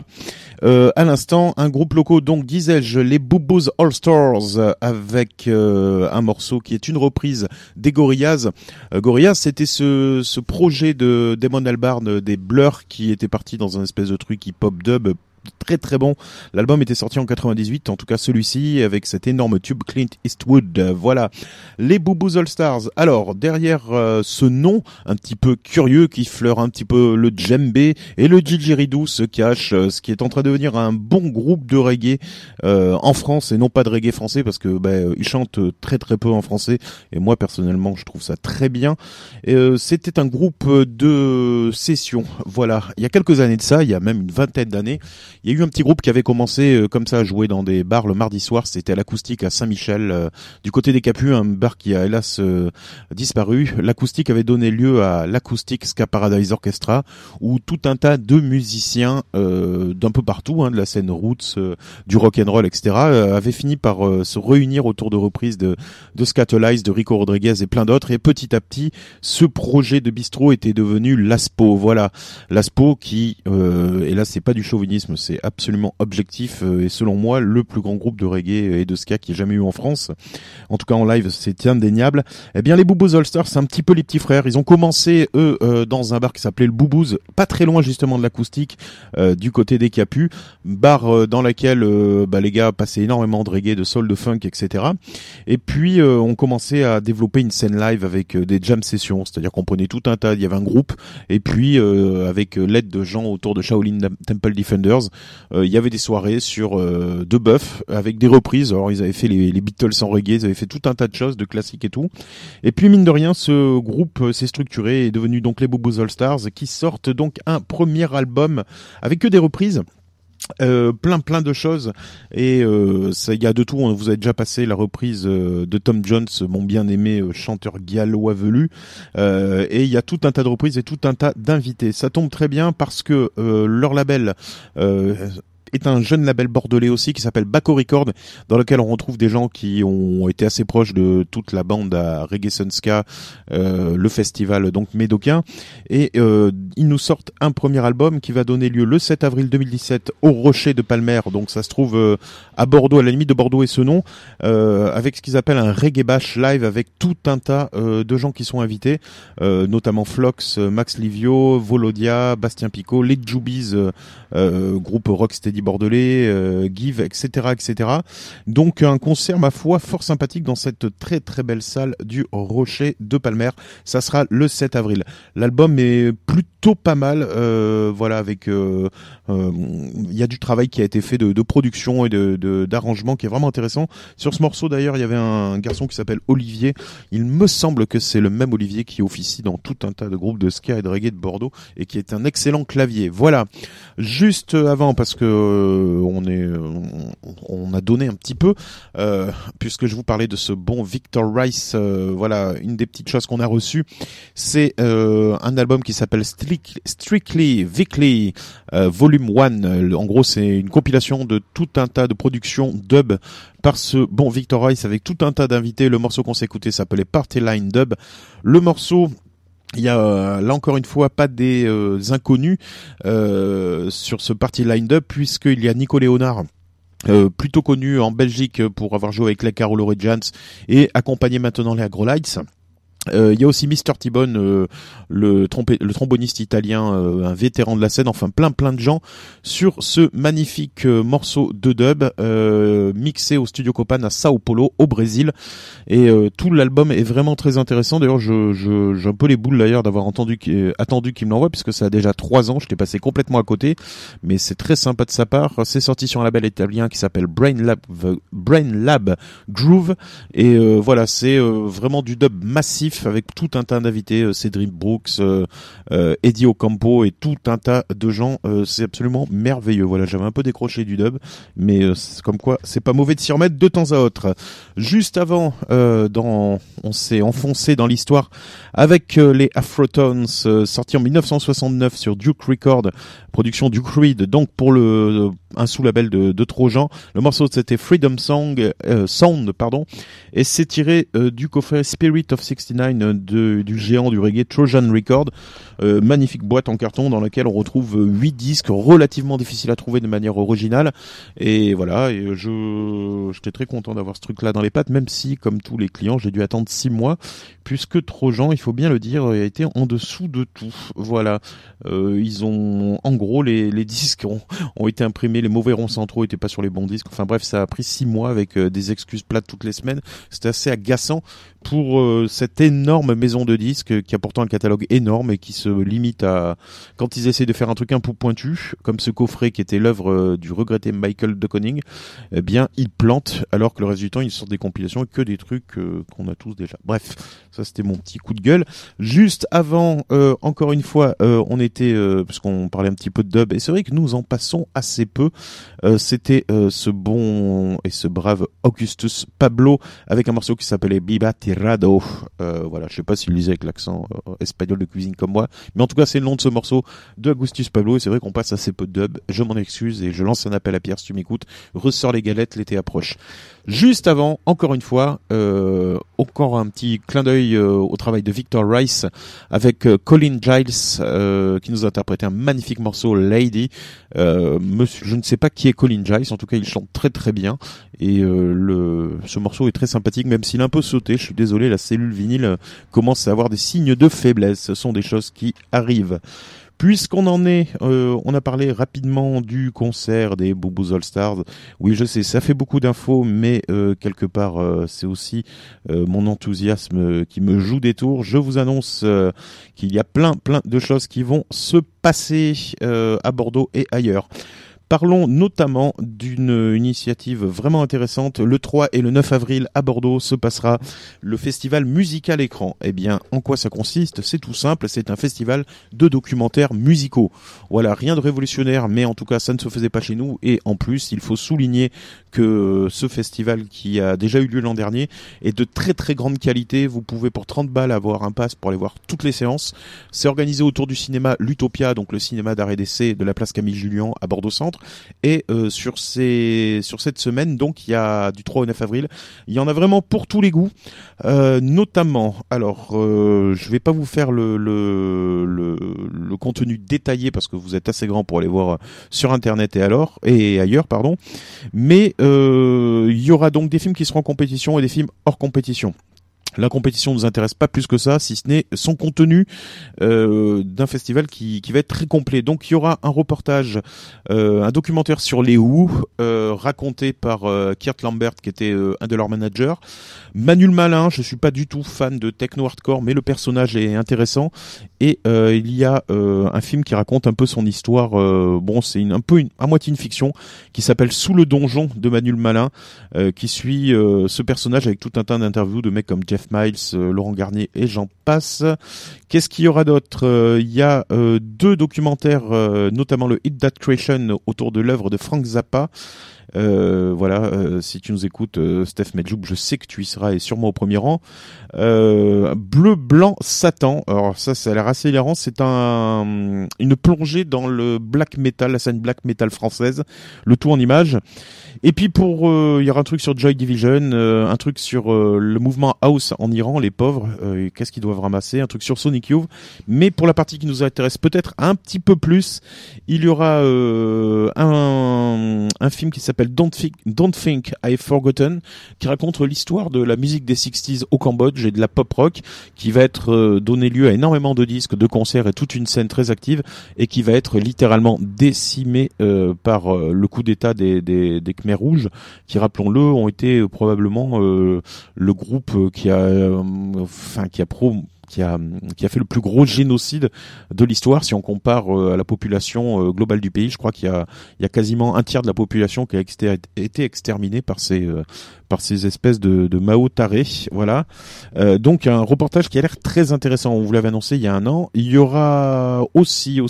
Speaker 10: À l'instant, un groupe local, donc disais-je, les Boo Boos All Stars, avec un morceau qui est une reprise des Gorillaz. Gorillaz, c'était ce projet de Damon Albarn des Blur qui était parti dans un espèce de truc hip-hop dub très très bon. L'album était sorti en 98, en tout cas celui-ci, avec cet énorme tube Clint Eastwood. Voilà, les Boo Boos All Stars. Alors, derrière ce nom un petit peu curieux qui fleure un petit peu le djembé et le didgeridoo se cache ce qui est en train de devenir un bon groupe de reggae en France, et non pas de reggae français, parce que ils chantent très très peu en français, et moi personnellement je trouve ça très bien. C'était un groupe de session, voilà, il y a quelques années de ça, il y a même une vingtaine d'années. Il y a eu un petit groupe qui avait commencé comme ça à jouer dans des bars le mardi soir, c'était à l'Acoustique à Saint-Michel, du côté des Capus, un bar qui a hélas disparu. L'Acoustique avait donné lieu à l'Acoustic Ska Paradise Orchestra, où tout un tas de musiciens d'un peu partout, de la scène roots, du rock'n'roll, etc., avaient fini par se réunir autour de reprises de Scatolize, de Rico Rodriguez et plein d'autres, et petit à petit, ce projet de bistrot était devenu l'ASPO. Voilà, l'ASPO qui, et là c'est pas du chauvinisme, c'est absolument objectif, et selon moi le plus grand groupe de reggae et de ska qui ait jamais eu en France, en tout cas en live, c'est indéniable. Eh bien les Boo Boos All Stars, c'est un petit peu les petits frères. Ils ont commencé eux dans un bar qui s'appelait le Boo Boos, pas très loin justement de l'Acoustique, du côté des Capus, bar dans laquelle les gars passaient énormément de reggae, de soul, de funk, etc. Et puis on commençait à développer une scène live avec des jam sessions, c'est-à-dire qu'on prenait tout un tas, il y avait un groupe, et puis avec l'aide de gens autour de Shaolin Temple Defenders, il y avait des soirées sur de bœuf avec des reprises. Alors ils avaient fait les Beatles en reggae, ils avaient fait tout un tas de choses, de classiques et tout. Et puis mine de rien, ce groupe s'est structuré et est devenu donc les Boo Boos All Stars, qui sortent donc un premier album avec que des reprises. Plein de choses, et ça, il y a de tout. On vous a déjà passé la reprise de Tom Jones, mon bien-aimé chanteur gallois velu, et il y a tout un tas de reprises et tout un tas d'invités. Ça tombe très bien parce que leur label est un jeune label bordelais aussi qui s'appelle Baco Record, dans lequel on retrouve des gens qui ont été assez proches de toute la bande à Reggae Sun Ska, le festival donc médocain, et ils nous sortent un premier album qui va donner lieu le 7 avril 2017 au Rocher de Palmer, donc ça se trouve à Bordeaux, à la limite de Bordeaux et Senon, avec ce qu'ils appellent un Reggae Bash live, avec tout un tas de gens qui sont invités, notamment Flox, Max Livio, Volodia, Bastien Picot, les Jubies, groupe rocksteady bordelais, Give, etc. Donc un concert, ma foi, fort sympathique dans cette très très belle salle du Rocher de Palmer. Ça sera le 7 avril. L'album est plutôt pas mal, voilà, avec il y a du travail qui a été fait de production et d'arrangement qui est vraiment intéressant. Sur ce morceau d'ailleurs, il y avait un garçon qui s'appelle Olivier. Il me semble que c'est le même Olivier qui officie dans tout un tas de groupes de ska et de reggae de Bordeaux et qui est un excellent clavier. Voilà. Juste avant, parce que on a donné un petit peu, puisque je vous parlais de ce bon Victor Rice, voilà, une des petites choses qu'on a reçues, c'est un album qui s'appelle Strictly Vicly Volume 1. En gros, c'est une compilation de tout un tas de productions dub par ce bon Victor Rice avec tout un tas d'invités. Le morceau qu'on s'est écouté s'appelait Party Line Dub. Le morceau, il y a là encore une fois pas des inconnus sur ce Party Line Up, puisqu'il y a Nico Léonard plutôt connu en Belgique pour avoir joué avec les Carol Regents et accompagné maintenant les Agrolites. Il y a aussi Mr. T-Bone, le tromboniste italien, un vétéran de la scène, enfin plein de gens sur ce magnifique morceau de dub mixé au Studio Copan à Sao Paulo au Brésil, et tout l'album est vraiment très intéressant. D'ailleurs j'ai un peu les boules d'ailleurs d'avoir attendu qu'il me l'envoie, puisque ça a déjà 3 ans, je t'ai passé complètement à côté, mais c'est très sympa de sa part. C'est sorti sur un label italien qui s'appelle Brain Lab Groove, et voilà, c'est vraiment du dub massif avec tout un tas d'invités, Cedric Brooks, Eddie Ocampo et tout un tas de gens. C'est absolument merveilleux. Voilà, j'avais un peu décroché du dub, mais comme quoi c'est pas mauvais de s'y remettre de temps à autre. Juste avant, on s'est enfoncé dans l'histoire avec les Afrotones, sortis en 1969 sur Duke Record, production Duke Reed, donc pour un sous-label de Trojan. Le morceau c'était Freedom Sound, et c'est tiré du coffret Spirit of 69 du géant du reggae Trojan Record, magnifique boîte en carton dans laquelle on retrouve 8 disques relativement difficiles à trouver de manière originale, et voilà, et j'étais très content d'avoir ce truc là dans les pattes, même si comme tous les clients j'ai dû attendre 6 mois, puisque Trojan, il faut bien le dire, a été en dessous de tout. Voilà, ils ont, en gros, les disques ont été imprimés, les mauvais ronds centraux étaient pas sur les bons disques, enfin bref, ça a pris 6 mois avec des excuses plates toutes les semaines. C'était assez agaçant pour cette énorme maison de disques qui a pourtant un catalogue énorme et qui se limite à, quand ils essaient de faire un truc un peu pointu, comme ce coffret qui était l'œuvre du regretté Michael de Koning, eh bien ils plantent, alors que le reste du temps ils sortent des compilations et que des trucs qu'on a tous déjà. Bref, ça c'était mon petit coup de gueule. Juste avant, encore une fois, on était, parce qu'on parlait un petit peu de dub, et c'est vrai que nous en passons assez peu, c'était ce bon et ce brave Augustus Pablo avec un morceau qui s'appelait Biba Tirado. Voilà, je sais pas s'il lisait avec l'accent espagnol de cuisine comme moi, mais en tout cas c'est le nom de ce morceau de Augustus Pablo, et c'est vrai qu'on passe assez peu de dub, je m'en excuse et je lance un appel à Pierre si tu m'écoutes, ressors les galettes, l'été approche. Juste avant, encore une fois, encore un petit clin d'œil au travail de Victor Rice avec Colin Giles qui nous a interprété un magnifique morceau Lady. Je ne sais pas qui est Colin Giles, en tout cas il chante très très bien, et ce morceau est très sympathique, même s'il est un peu sauté. Je suis désolé, la cellule vinyle commence à avoir des signes de faiblesse, ce sont des choses qui arrivent. Puisqu'on en est, on a parlé rapidement du concert des Boubous All Stars. Oui, je sais, ça fait beaucoup d'infos, mais quelque part, c'est aussi mon enthousiasme qui me joue des tours. Je vous annonce qu'il y a plein de choses qui vont se passer à Bordeaux et ailleurs. Parlons notamment d'une initiative vraiment intéressante. Le 3 et le 9 avril à Bordeaux se passera le festival Musical Écran. Eh bien, en quoi ça consiste ? C'est tout simple, c'est un festival de documentaires musicaux. Voilà, rien de révolutionnaire, mais en tout cas, ça ne se faisait pas chez nous. Et en plus, il faut souligner que ce festival qui a déjà eu lieu l'an dernier est de très très grande qualité. Vous pouvez pour 30 balles avoir un pass pour aller voir toutes les séances. C'est organisé autour du cinéma L'Utopia, donc le cinéma d'art et d'essai de la place Camille Jullian à Bordeaux-Centre. Et sur cette semaine, donc il y a du 3 au 9 avril, il y en a vraiment pour tous les goûts, notamment, alors je vais pas vous faire le contenu détaillé parce que vous êtes assez grand pour aller voir sur internet et ailleurs, mais il y aura donc des films qui seront en compétition et des films hors compétition. La compétition nous intéresse pas plus que ça, si ce n'est son contenu d'un festival qui va être très complet. Donc il y aura un reportage, un documentaire sur les Who, raconté par Kurt Lambert, qui était un de leurs managers. Manuel Malin, je suis pas du tout fan de techno hardcore, mais le personnage est intéressant. Et il y a un film qui raconte un peu son histoire. Bon, c'est à moitié une fiction, qui s'appelle Sous le donjon de Manuel Malin, qui suit ce personnage avec tout un tas d'interviews de mecs comme Jeff Miles, Laurent Garnier et j'en passe. Qu'est-ce qu'il y aura d'autre ? Il y a 2 documentaires, notamment le Hit That Creation autour de l'œuvre de Frank Zappa. Voilà, si tu nous écoutes, Steph Medjoub, je sais que tu y seras et sûrement au premier rang. Bleu, blanc, Satan. Alors ça a l'air assez hilarant. C'est une plongée dans le black metal, la scène black metal française. Le tout en images. Et puis il y aura un truc sur Joy Division, un truc sur le mouvement House en Iran, les pauvres, qu'est-ce qu'ils doivent ramasser, un truc sur Sonic Youth. Mais pour la partie qui nous intéresse peut-être un petit peu plus, il y aura un film qui s'appelle s'appelle Don't Think I've Forgotten, qui raconte l'histoire de la musique des 60s au Cambodge et de la pop rock, qui va être donné lieu à énormément de disques, de concerts et toute une scène très active, et qui va être littéralement décimée par le coup d'état des Khmers rouges, qui, rappelons-le, ont été probablement le groupe qui a fait le plus gros génocide de l'histoire. Si on compare à la population globale du pays, je crois qu'il y a quasiment un tiers de la population qui a été exterminée par ces espèces de Mao tarés. Voilà. Donc un reportage qui a l'air très intéressant. On vous l'avait annoncé il y a un an. Il y aura aussi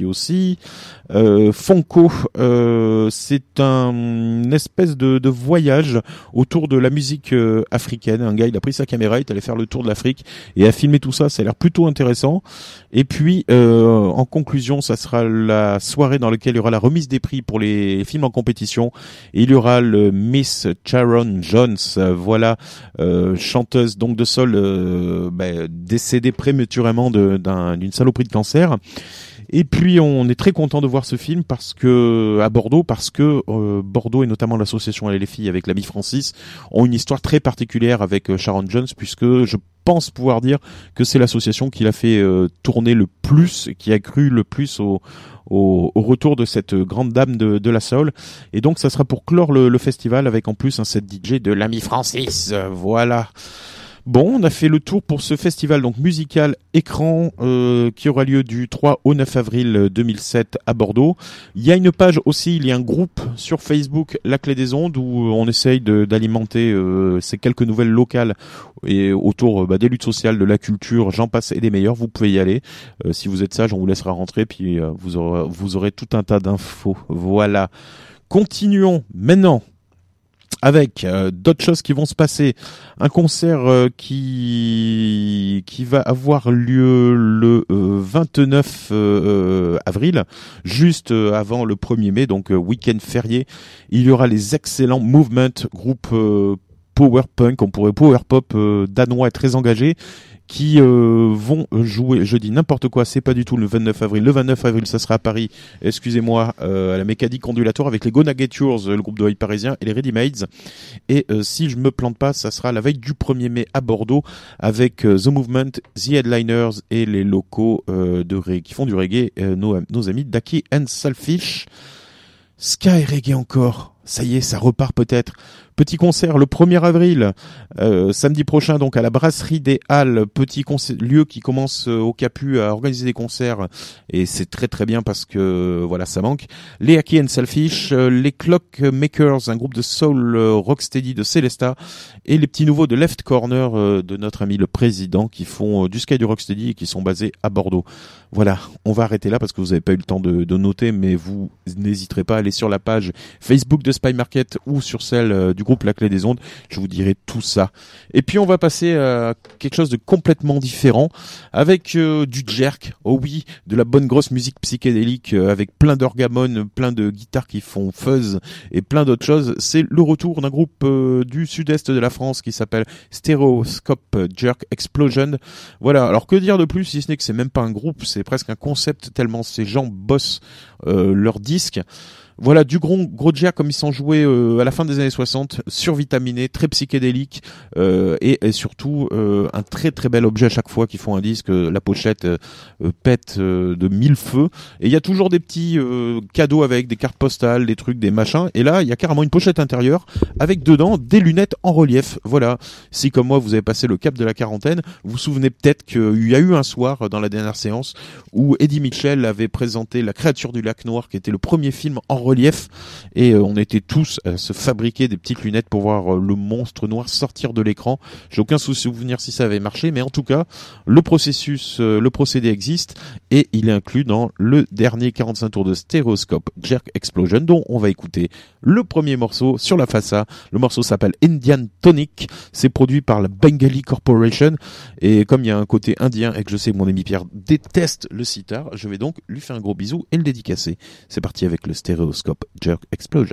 Speaker 10: Fonko. C'est une espèce de voyage autour de la musique africaine. Un gars, il a pris sa caméra, il est allé faire le tour de l'Afrique et a filmé tout ça. Ça a l'air plutôt intéressant. Et puis, en conclusion, ça sera la soirée dans laquelle il y aura la remise des prix pour les films en compétition. Et il y aura le Miss Sharon Jones, chanteuse donc de soul, décédée prématurément d'une saloperie de cancer. Et puis on est très content de voir ce film à Bordeaux parce que Bordeaux et notamment l'association Elle et les filles avec l'ami Francis ont une histoire très particulière avec Sharon Jones, puisque je pense pouvoir dire que c'est l'association qui l'a fait tourner le plus, qui a cru le plus au retour de cette grande dame de la soul. Et donc ça sera pour clore le festival avec en plus un set DJ de l'ami Francis. Voilà. Bon, on a fait le tour pour ce festival donc musical écran qui aura lieu du 3 au 9 avril 2007 à Bordeaux. Il y a une page aussi, il y a un groupe sur Facebook, La Clé des Ondes, où on essaye d'alimenter ces quelques nouvelles locales et autour des luttes sociales, de la culture, j'en passe et des meilleurs. Vous pouvez y aller. Si vous êtes sage, on vous laissera rentrer, puis vous aurez tout un tas d'infos. Voilà. Continuons maintenant avec d'autres choses qui vont se passer. Un concert qui va avoir lieu le 29 avril, juste avant le 1er mai, donc week-end férié. Il y aura les excellents Movement, groupe power punk, on pourrait power pop danois et très engagé, qui vont jouer, je dis n'importe quoi, c'est pas du tout le 29 avril. Le 29 avril, ça sera à Paris, excusez-moi, à la Mécanique Ondulatoire avec les Gonna Get Yours, le groupe de hip parisien, et les Ready Mades. Et si je me plante pas, ça sera la veille du 1er mai à Bordeaux avec The Movement, The Headliners et les locaux qui font du reggae, nos amis Daki and Selfish. Sky Reggae encore, ça y est, ça repart peut-être. Petit concert le 1er avril, samedi prochain, donc à la Brasserie des Halles, petit lieu qui commence au Capu à organiser des concerts, et c'est très très bien parce que voilà, ça manque. Les Aki and Selfish, les Clockmakers, un groupe de soul rocksteady de Célesta, et les petits nouveaux de Left Corner de notre ami le président, qui font du sky, du rocksteady et qui sont basés à Bordeaux. Voilà, on va arrêter là parce que vous n'avez pas eu le temps de noter, mais vous n'hésiterez pas à aller sur la page Facebook de Spy Market ou sur celle du groupe La Clé des Ondes, je vous dirai tout ça. Et puis on va passer à quelque chose de complètement différent avec du jerk, oh oui, de la bonne grosse musique psychédélique avec plein d'orgamones, plein de guitares qui font fuzz et plein d'autres choses. C'est le retour d'un groupe du sud-est de la France qui s'appelle Stereoscope Jerk Explosion. Voilà, alors que dire de plus si ce n'est que c'est même pas un groupe, c'est presque un concept tellement ces gens bossent leurs disques. Voilà, du gros jerk comme ils sont joués à la fin des années 60, survitaminé, très psychédélique, et surtout un très très bel objet à chaque fois qu'ils font un disque. La pochette pète de 1000 feux, et il y a toujours des petits cadeaux avec des cartes postales, des trucs, des machins, et là il y a carrément une pochette intérieure avec dedans des lunettes en relief. Voilà, si comme moi vous avez passé le cap de la quarantaine, vous vous souvenez peut-être qu'il y a eu un soir dans la dernière séance où Eddie Mitchell avait présenté La Créature du Lac Noir, qui était le premier film en relief, et on était tous à se fabriquer des petites lunettes pour voir le monstre noir sortir de l'écran. J'ai aucun souvenir si ça avait marché, mais en tout cas le procédé existe, et il est inclus dans le dernier 45 tours de Stereoscope Jerk Explosion, dont on va écouter le premier morceau sur la face A. Le morceau s'appelle Indian Tonic, c'est produit par la Bengali Corporation, et comme il y a un côté indien et que je sais que mon ami Pierre déteste le sitar, je vais donc lui faire un gros bisou et le dédicacer. C'est parti avec le Stereoscope Jerk Explosion.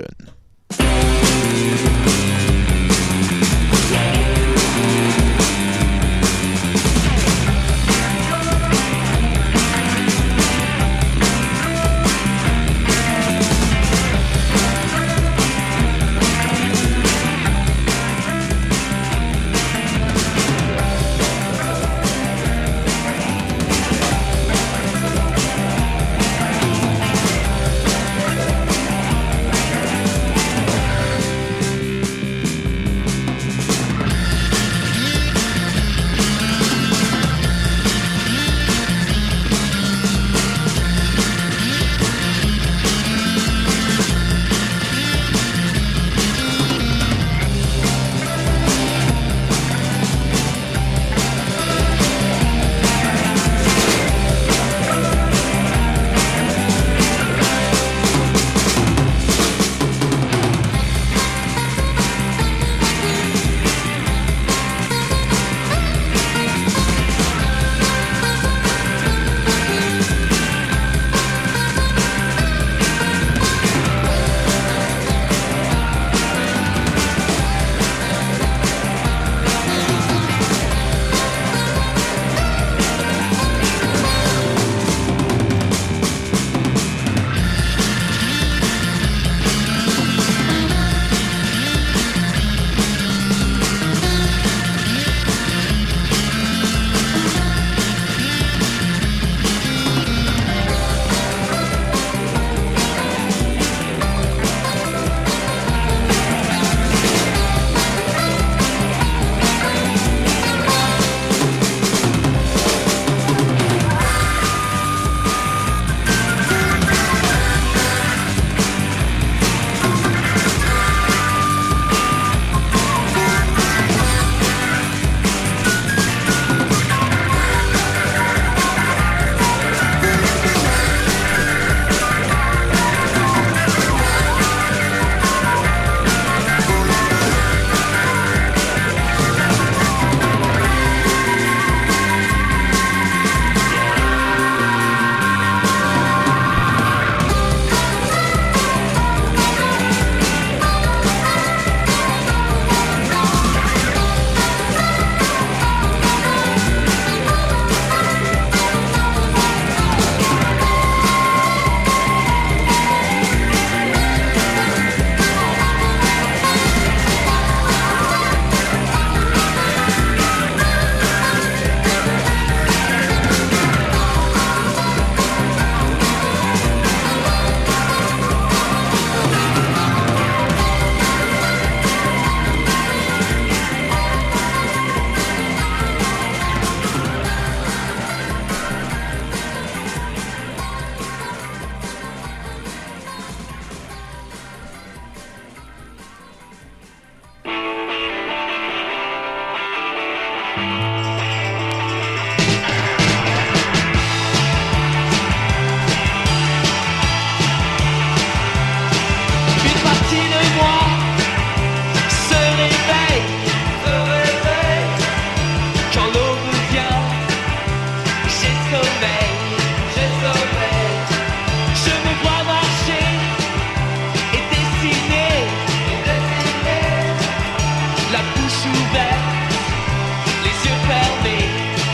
Speaker 19: bouche ouverte, les yeux fermés.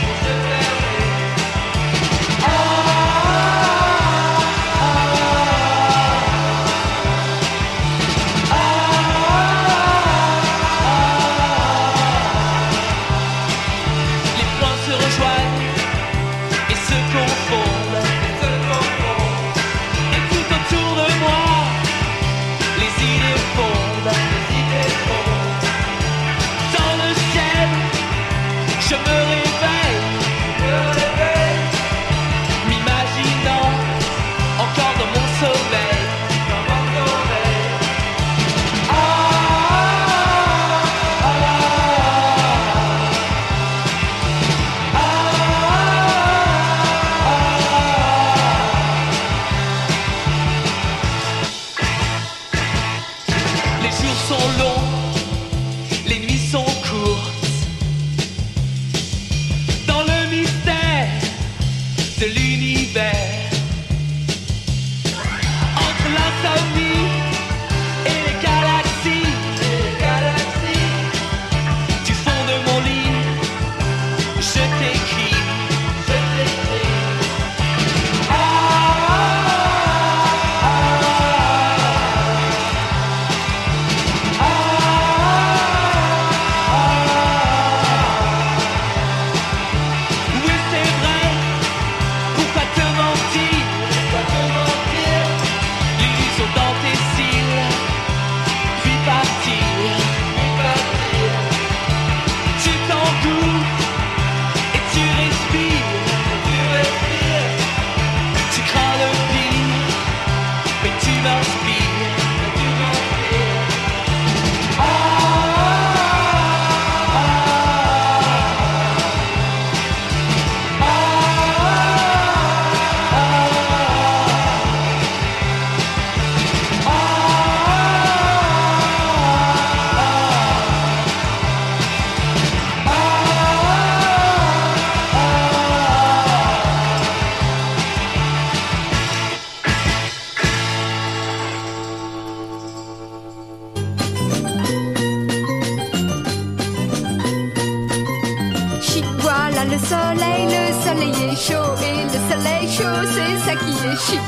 Speaker 19: Les points se rejoignent et se confondent. Et tout autour de moi, les idées fondent. Dans le ciel, je me réveille, m'imaginant encore dans mon sommeil. Les jours sont longs, les nuits sont courtes. Dans le mystère de l'univers, entre l'insomnie et les galaxies, du fond de mon lit, je t'écris. Oui, c'est vrai, pourquoi te mentir? L'illusion dans tes cils, puis partir. Tu t'engourdes et tu respires. Tu crains le pire, mais tu m'inspires.
Speaker 20: Chic, voilà le soleil est chaud et le soleil chaud, c'est ça qui est chic.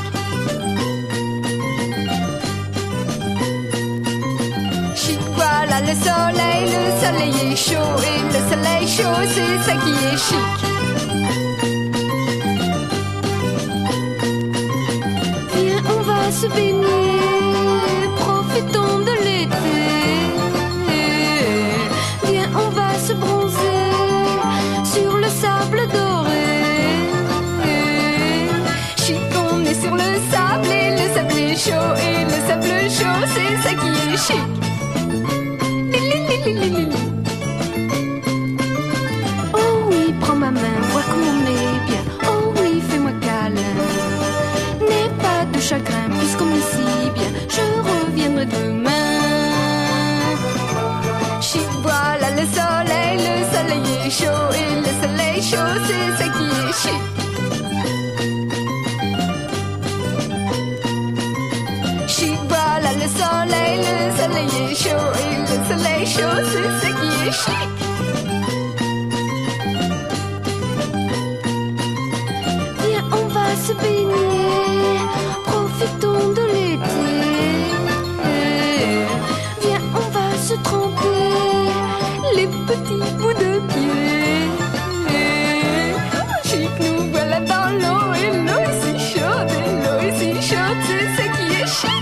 Speaker 20: Chic, voilà le soleil est chaud et le soleil chaud, c'est ça qui est chic. Viens, on va se baigner, profitons de l'été. Viens, on va se bronzer sur le sable doré. Chic, on est sur le sable et le sable est chaud et le sable chaud, c'est ça qui est chic. Oh oui, prends ma main, vois comme on est bien. Oh oui, fais-moi câlin. N'aie pas de chagrin puisqu'on est si bien. Je reviendrai demain. Chic, voilà le soleil est chaud et le soleil chaud, c'est ça qui est chic. Chic, voilà le soleil est chaud et le soleil chaud, c'est ça qui est chic. Viens, on va se baigner, profitons de l'été. Viens, on va se tremper les petits bouts de pied. Chic, nous voilà dans l'eau et l'eau est si chaude et l'eau est si chaude, c'est ça qui est chic.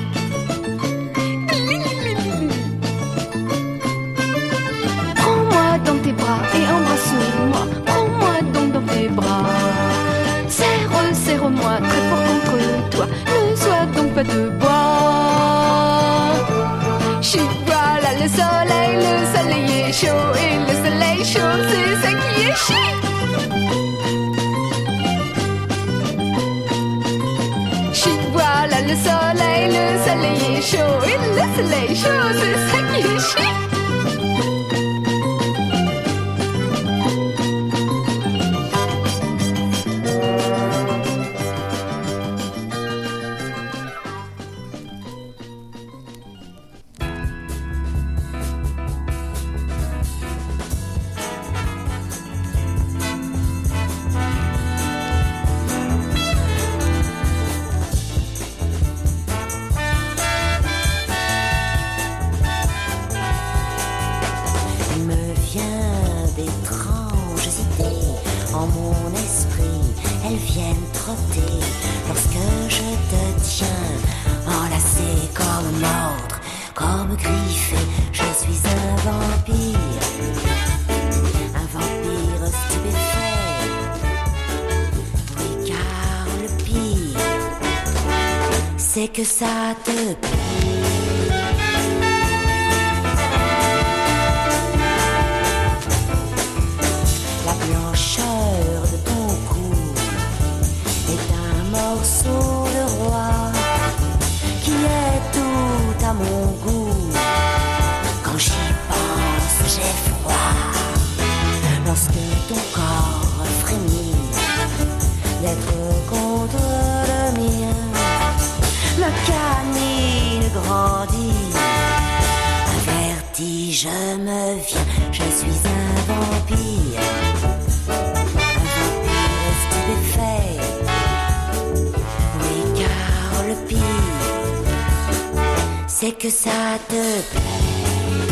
Speaker 20: Prends-moi dans tes bras et embrasse-moi. Prends-moi donc dans tes bras. Serre-moi très fort contre toi. Ne sois donc pas de bois. Chic, voilà le soleil est chaud et le soleil chaud, c'est ça qui est chic. Chic, voilà le soleil est chaud et le soleil chaud, c'est ça qui est chic.
Speaker 21: Il me vient d'étranges idées en mon esprit, elles viennent trotter lorsque je te tiens, enlacé comme mordre, comme griffé. Je suis un vampire stupéfait. Oui, car le pire, c'est que ça te plaît. Morceau de roi qui est tout à mon goût. Quand j'y pense, j'ai froid. Lorsque ton corps frémit d'être contre le mien, le canine grandit. Un vertige me vient, je suis un vampire stupéfait. Le pire, c'est que ça te plaît.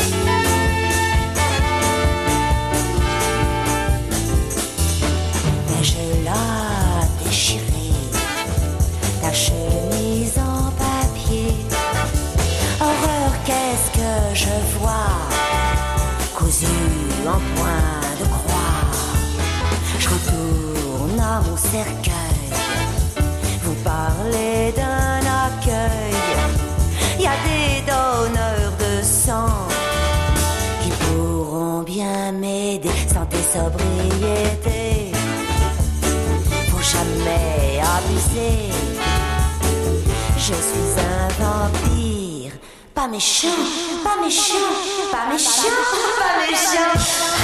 Speaker 21: Mais je l'ai déchiré, ta chemise en papier. Horreur, qu'est-ce que je vois, cousu en point de croix. Je retourne à mon cercueil. Vous parlez d'un accueil, y a des donneurs de sang qui pourront bien m'aider. Santé, sobriété, faut jamais abuser. Je suis un vampire, pas méchant, pas méchant, pas méchant, pas méchant.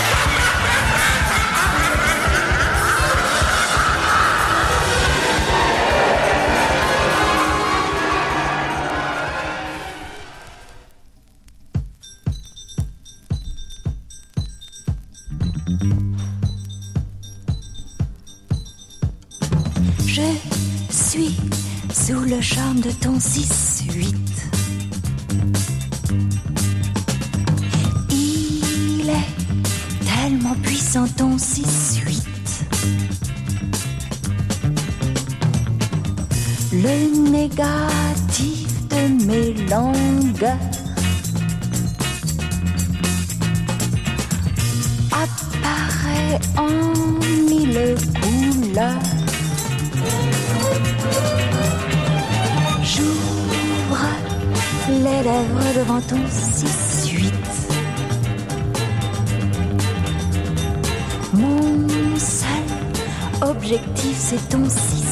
Speaker 21: Je suis sous le charme de ton 6-8. Il est tellement puissant ton 6-8. Le négatif de mes langues apparaît en mille couleurs. J'ouvre les lèvres devant ton 6-8. Mon seul objectif, c'est ton 6-8.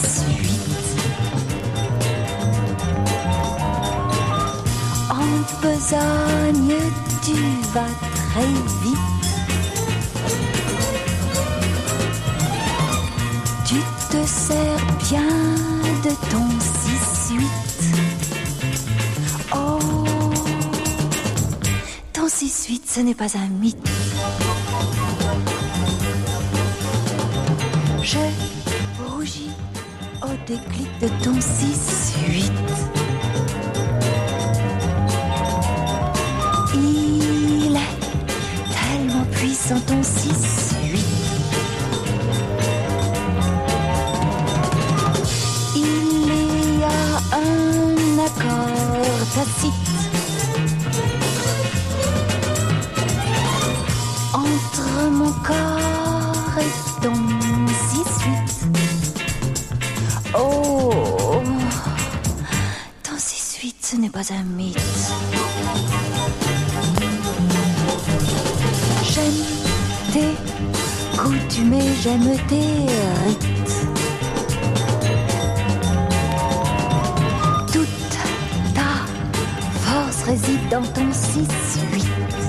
Speaker 21: En besogne, tu vas très vite. Tu te sers bien de ton 6-8. Oh, ton 6-8, ce n'est pas un mythe. Je rougis au déclic de ton 6-8. Il est tellement puissant ton 6-8. Il y a un accord tacite entre mon corps et ton 6-8. Oh, ton 6-8, ce n'est pas un mythe. J'aime tes coutumes et j'aime tes rites. Toute ta force réside dans ton 6-8.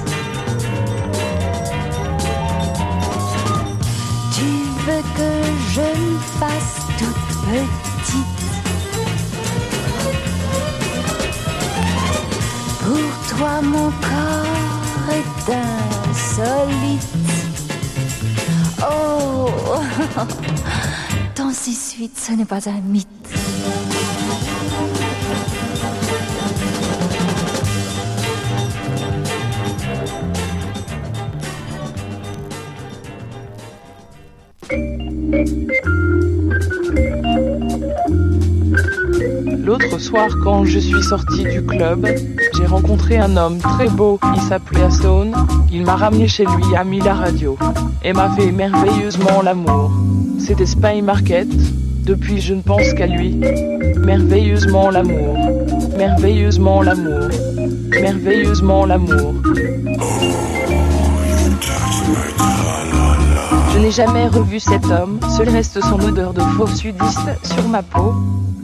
Speaker 21: Tu veux que je me fasse toute petite pour toi mon corps est insolite. Oh, ton 6-8, ce n'est pas un mythe.
Speaker 1: L'autre soir, quand je suis sortie du club, j'ai rencontré un homme très beau, il s'appelait Stone. Il m'a ramené chez lui, a mis la radio et m'a fait merveilleusement l'amour. C'était Spy Market, depuis je ne pense qu'à lui. Merveilleusement l'amour, merveilleusement l'amour, merveilleusement l'amour. Je n'ai jamais revu cet homme, seul reste son odeur de faux sudiste sur ma peau.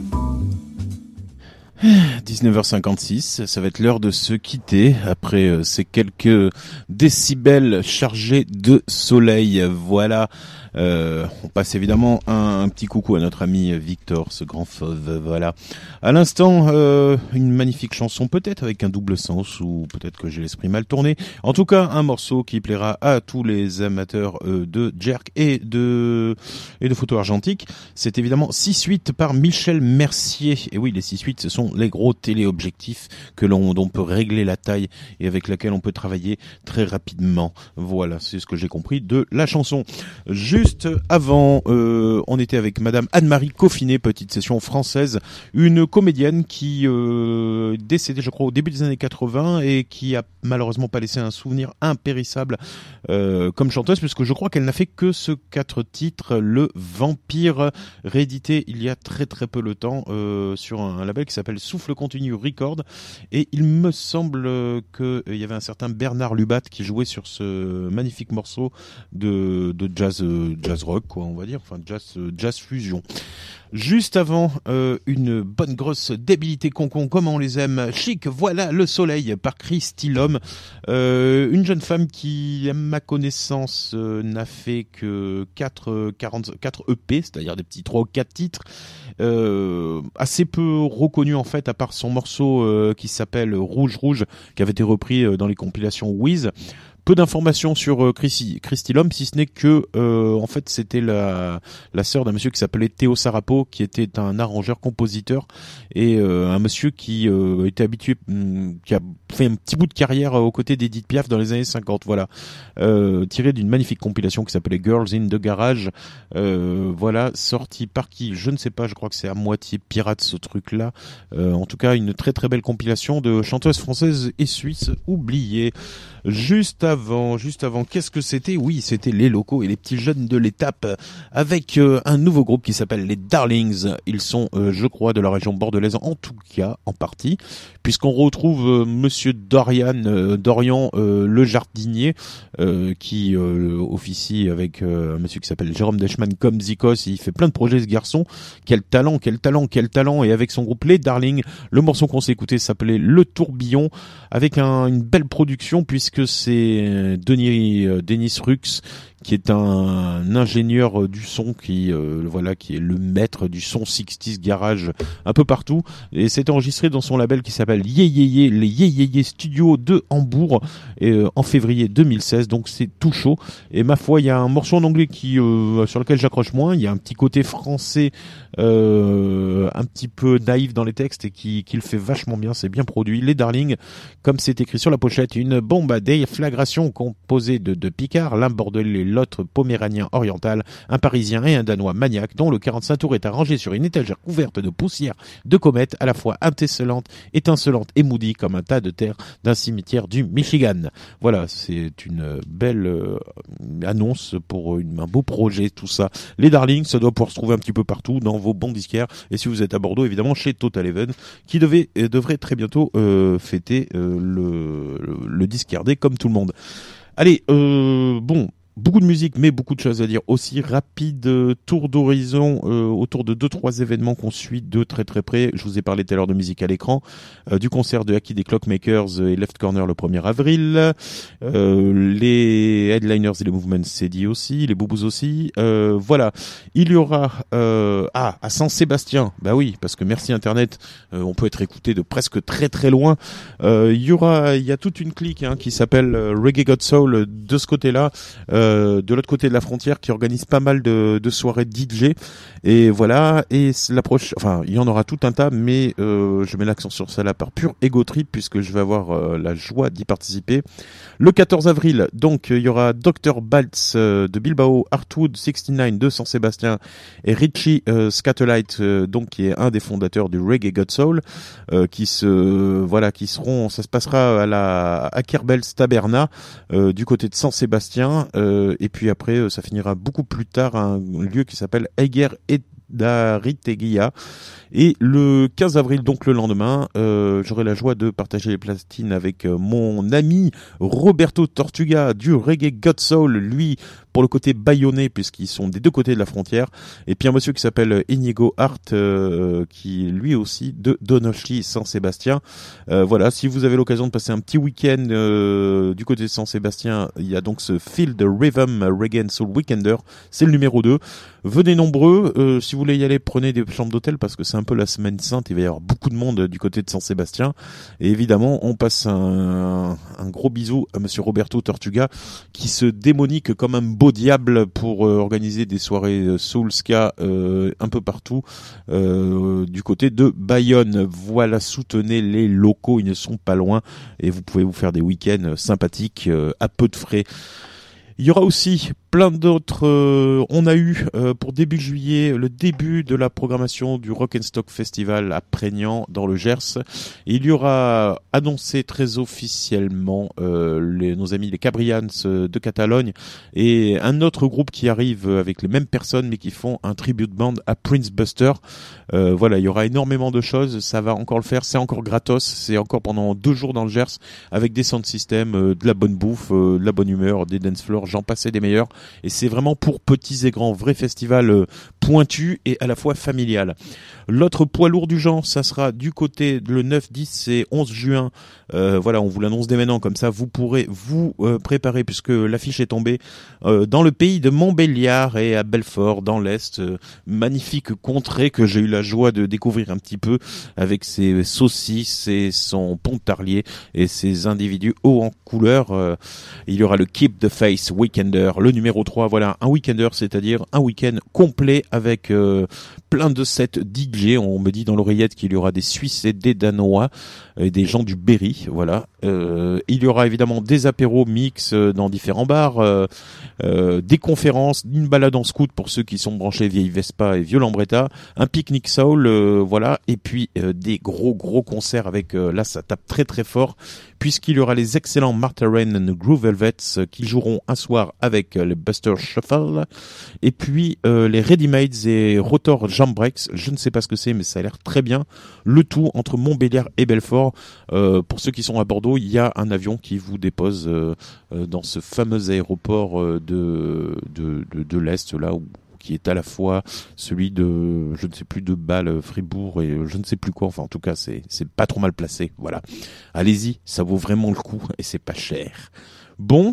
Speaker 10: 19h56, ça va être l'heure de se quitter après ces quelques décibels chargés de soleil. Voilà. On passe évidemment un petit coucou à notre ami Victor, ce grand fauve. Voilà. À l'instant, une magnifique chanson, peut-être avec un double sens, ou peut-être que j'ai l'esprit mal tourné. En tout cas, un morceau qui plaira à tous les amateurs de jerk et de photo argentique. C'est évidemment 6-8 par Michel Mercier. Et oui, les 6-8, ce sont les gros téléobjectifs dont on peut régler la taille et avec laquelle on peut travailler très rapidement. Voilà, c'est ce que j'ai compris de la chanson. Juste avant, on était avec Madame Anne-Marie Coffinet, petite session française, une comédienne qui décédée, je crois, au début des années 80 et qui a malheureusement pas laissé un souvenir impérissable comme chanteuse, puisque je crois qu'elle n'a fait que ce 4 titres, Le Vampire, réédité il y a très très peu de temps sur un label qui s'appelle Souffle Continu Record, et il me semble qu'il y avait un certain Bernard Lubat qui jouait sur ce magnifique morceau de jazz rock, quoi, on va dire, enfin jazz fusion. Juste avant, une bonne grosse débilité concon, comme on les aime, Chic, Voilà le Soleil par Christy Lhomme, une jeune femme qui, à ma connaissance, n'a fait que 4 EP, c'est-à-dire des petits 3 ou 4 titres, assez peu reconnu en fait, à part son morceau qui s'appelle Rouge Rouge, qui avait été repris dans les compilations Wiz. Peu d'informations sur Christy Lhomme, si ce n'est que en fait c'était la sœur d'un monsieur qui s'appelait Théo Sarapo, qui était un arrangeur-compositeur et un monsieur qui était habitué, qui a fait un petit bout de carrière aux côtés d'Edith Piaf dans les années 50. Voilà, tiré d'une magnifique compilation qui s'appelait Girls in the Garage. Voilà, sorti par qui, je ne sais pas, je crois que c'est à moitié pirate ce truc-là. En tout cas, une très très belle compilation de chanteuses françaises et suisses oubliées. Juste avant, qu'est-ce que c'était ? Oui, c'était les locaux et les petits jeunes de l'étape avec un nouveau groupe qui s'appelle les Darlings. Ils sont, je crois, de la région bordelaise, en tout cas, en partie, puisqu'on retrouve Monsieur Dorian le jardinier, qui officie avec un monsieur qui s'appelle Jérôme Deichmann comme Zikos. Il fait plein de projets, ce garçon. Quel talent. Et avec son groupe les Darlings, le morceau qu'on s'est écouté s'appelait Le Tourbillon, avec une belle production, puisque c'est Denis Rux, qui est un ingénieur du son qui est le maître du son 60s garage un peu partout, et c'est enregistré dans son label qui s'appelle les Yé Studios de Hambourg en février 2016, donc c'est tout chaud. Et ma foi, il y a un morceau en anglais sur lequel j'accroche moins. Il y a un petit côté français un petit peu naïf dans les textes et qui le fait vachement bien, c'est bien produit. Les Darlings, comme c'est écrit sur la pochette, une bombe à déflagration composée de deux Picards, l'un bordelais, l'autre poméranien oriental, un parisien et un danois maniaque, dont le 45 tours est arrangé sur une étagère couverte de poussière de comètes, à la fois étincelante et moody comme un tas de terre d'un cimetière du Michigan. Voilà, c'est une belle annonce pour un beau projet, tout ça. Les Darlings, ça doit pouvoir se trouver un petit peu partout dans vos bons disquaires, et si vous êtes à Bordeaux, évidemment chez Total Even, qui devrait très bientôt fêter le disquaire day comme tout le monde. Allez, beaucoup de musique, mais beaucoup de choses à dire aussi. Rapide tour d'horizon autour de 2-3 événements qu'on suit de très très près. Je vous ai parlé tout à l'heure de musique à l'écran, du concert de Haki des Clockmakers et Left Corner le 1er avril. Les Headliners et les Movements, c'est dit aussi, les Boubous aussi. Voilà, il y aura à Saint-Sébastien, bah oui, parce que merci Internet, on peut être écouté de presque très très loin. Il y a toute une clique qui s'appelle Reggae God Soul de ce côté-là. de l'autre côté de la frontière qui organise pas mal de soirées DJ. Et voilà, et l'approche, enfin, il y en aura tout un tas, mais je mets l'accent sur celle-là par pure ego trip puisque je vais avoir la joie d'y participer. Le 14 avril, donc, il y aura Dr. Baltz de Bilbao, Artwood 69 de San Sébastien et Richie Scatterlight, donc qui est un des fondateurs du Reggae God Soul, qui seront, ça se passera à Kerbels Taberna, du côté de San Sébastien, et puis après, ça finira beaucoup plus tard à un lieu qui s'appelle Eiger Daritegia. Et le 15 avril, donc le lendemain, j'aurai la joie de partager les platines avec mon ami Roberto Tortuga du Reggae God Soul, lui pour le côté bayonnais puisqu'ils sont des deux côtés de la frontière, et puis un monsieur qui s'appelle Inigo Hart qui lui aussi de Donosti San Sébastien. Voilà, si vous avez l'occasion de passer un petit week-end du côté de San Sébastien, il y a donc ce Field Rhythm Reggae Soul Weekender, c'est le numéro 2. Venez nombreux, si vous voulez y aller, prenez des chambres d'hôtel parce que c'est un peu la semaine sainte, il va y avoir beaucoup de monde du côté de San Sébastien. Et évidemment, on passe un gros bisou à monsieur Roberto Tortuga qui se démonique comme un beau diable pour organiser des soirées soul ska un peu partout du côté de Bayonne. Voilà, soutenez les locaux, ils ne sont pas loin et vous pouvez vous faire des week-ends sympathiques à peu de frais. Il y aura aussi plein d'autres. On a eu pour début juillet le début de la programmation du Rock'n'Stock Festival à Prégnant dans le Gers. Et il y aura annoncé très officiellement nos amis les Cabrians de Catalogne et un autre groupe qui arrive avec les mêmes personnes mais qui font un tribute band à Prince Buster. Voilà, il y aura énormément de choses. Ça va encore le faire. C'est encore gratos. C'est encore pendant 2 jours dans le Gers avec des sound systems, de la bonne bouffe, de la bonne humeur, des dance floors. J'en passais des meilleurs, et c'est vraiment pour petits et grands, vrai festival pointu et à la fois familial. L'autre poids lourd du genre, ça sera du côté le 9, 10 et 11 juin. Voilà, on vous l'annonce dès maintenant, comme ça vous pourrez vous préparer puisque l'affiche est tombée dans le pays de Montbéliard et à Belfort dans l'Est. Magnifique contrée que j'ai eu la joie de découvrir un petit peu avec ses saucisses et son pontarlier et ses individus hauts en couleur. Il y aura le Keep the Face Weekender, le numéro 3, voilà, un weekender, c'est-à-dire un week-end complet avec plein de sets DJ. On me dit dans l'oreillette qu'il y aura des Suisses et des Danois et des gens du Berry, voilà. Il y aura évidemment des apéros mix dans différents bars, des conférences, une balade en scout pour ceux qui sont branchés vieille Vespa et vieux Lambretta, un pique-nique soul, voilà, et puis des gros concerts avec, là ça tape très très fort, puisqu'il y aura les excellents Martha Rain and Groove Velvets qui joueront un soir avec le Buster Shuffle, et puis les Ready Mades et Rotor Jam Breaks, je ne sais pas ce que c'est mais ça a l'air très bien, le tout entre Montbéliard et Belfort. Pour ceux qui sont à Bordeaux, il y a un avion qui vous dépose dans ce fameux aéroport de l'Est là où qui est à la fois celui de, je ne sais plus, de Bâle, Fribourg et je ne sais plus quoi. Enfin, en tout cas, c'est pas trop mal placé. Voilà. Allez-y, ça vaut vraiment le coup et c'est pas cher. Bon,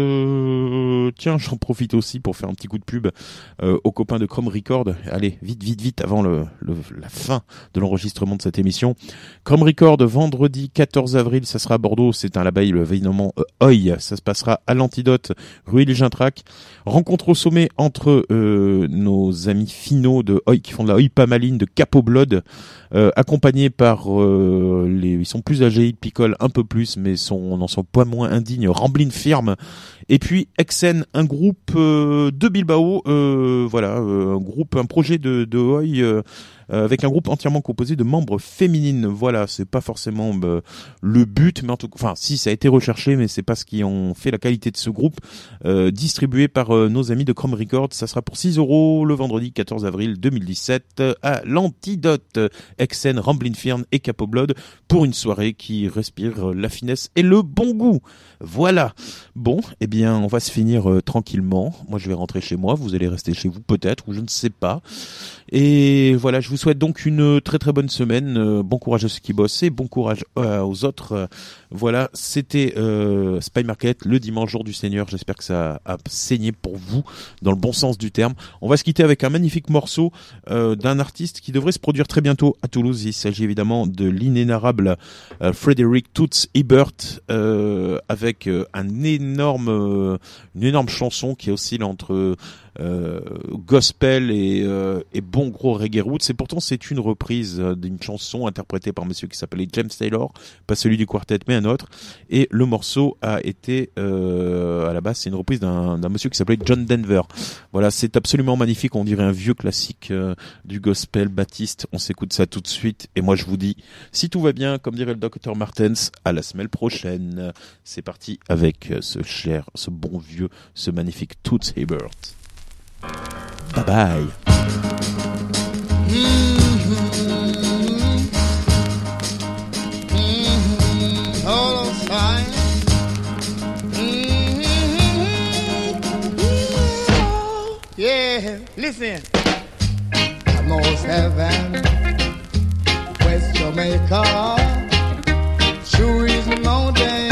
Speaker 10: tiens, j'en profite aussi pour faire un petit coup de pub aux copains de Chrome Record. Allez, vite, avant la fin de l'enregistrement de cette émission. Chrome Record, vendredi 14 avril, ça sera à Bordeaux. C'est un label évidemment Oi. Ça se passera à l'Antidote, rue Élie-Gintrac. Rencontre au sommet entre nos amis finaux de Oi qui font de la Oi Pamaline de Capo Blood, accompagnés par ils sont plus âgés, ils picolent un peu plus, mais n'en sont pas moins indignes. Ramblin' Firme. Et puis Exen, un groupe de Bilbao, voilà, un projet de Oi avec un groupe entièrement composé de membres féminines. Voilà, c'est pas forcément le but, mais en tout cas, enfin si, ça a été recherché, mais c'est pas ce qui en fait la qualité de ce groupe. Distribué par nos amis de Chrome Records, ça sera pour 6 € le vendredi 14 avril 2017 à l'Antidote. Exen, Ramblin' Firme et Capo Blood pour une soirée qui respire la finesse et le bon goût. Voilà. Bon, eh bien, on va se finir tranquillement. Moi, je vais rentrer chez moi. Vous allez rester chez vous peut-être, ou je ne sais pas. Et voilà, je vous souhaite donc une très très bonne semaine. Bon courage à ceux qui bossent et bon courage aux autres. Voilà, c'était Spy Market, le dimanche, jour du Seigneur. J'espère que ça a saigné pour vous, dans le bon sens du terme. On va se quitter avec un magnifique morceau d'un artiste qui devrait se produire très bientôt à Toulouse. Il s'agit évidemment de l'inénarrable Frédéric Toots Ebert, avec une énorme chanson qui oscille entre gospel et bon gros reggae roots. Et pourtant c'est une reprise d'une chanson interprétée par monsieur qui s'appelait James Taylor, pas celui du quartet mais un autre, et le morceau a été à la base c'est une reprise d'un monsieur qui s'appelait John Denver. Voilà, c'est absolument magnifique, on dirait un vieux classique du gospel baptiste. On s'écoute ça tout de suite et moi je vous dis, si tout va bien, comme dirait le Dr Martens, à la semaine prochaine. C'est parti avec ce bon vieux, ce magnifique Toots Ebert. Bye bye.
Speaker 4: Hold on, fine. Yeah, listen. I most heaven, West Jamaica, Shoes Mountain.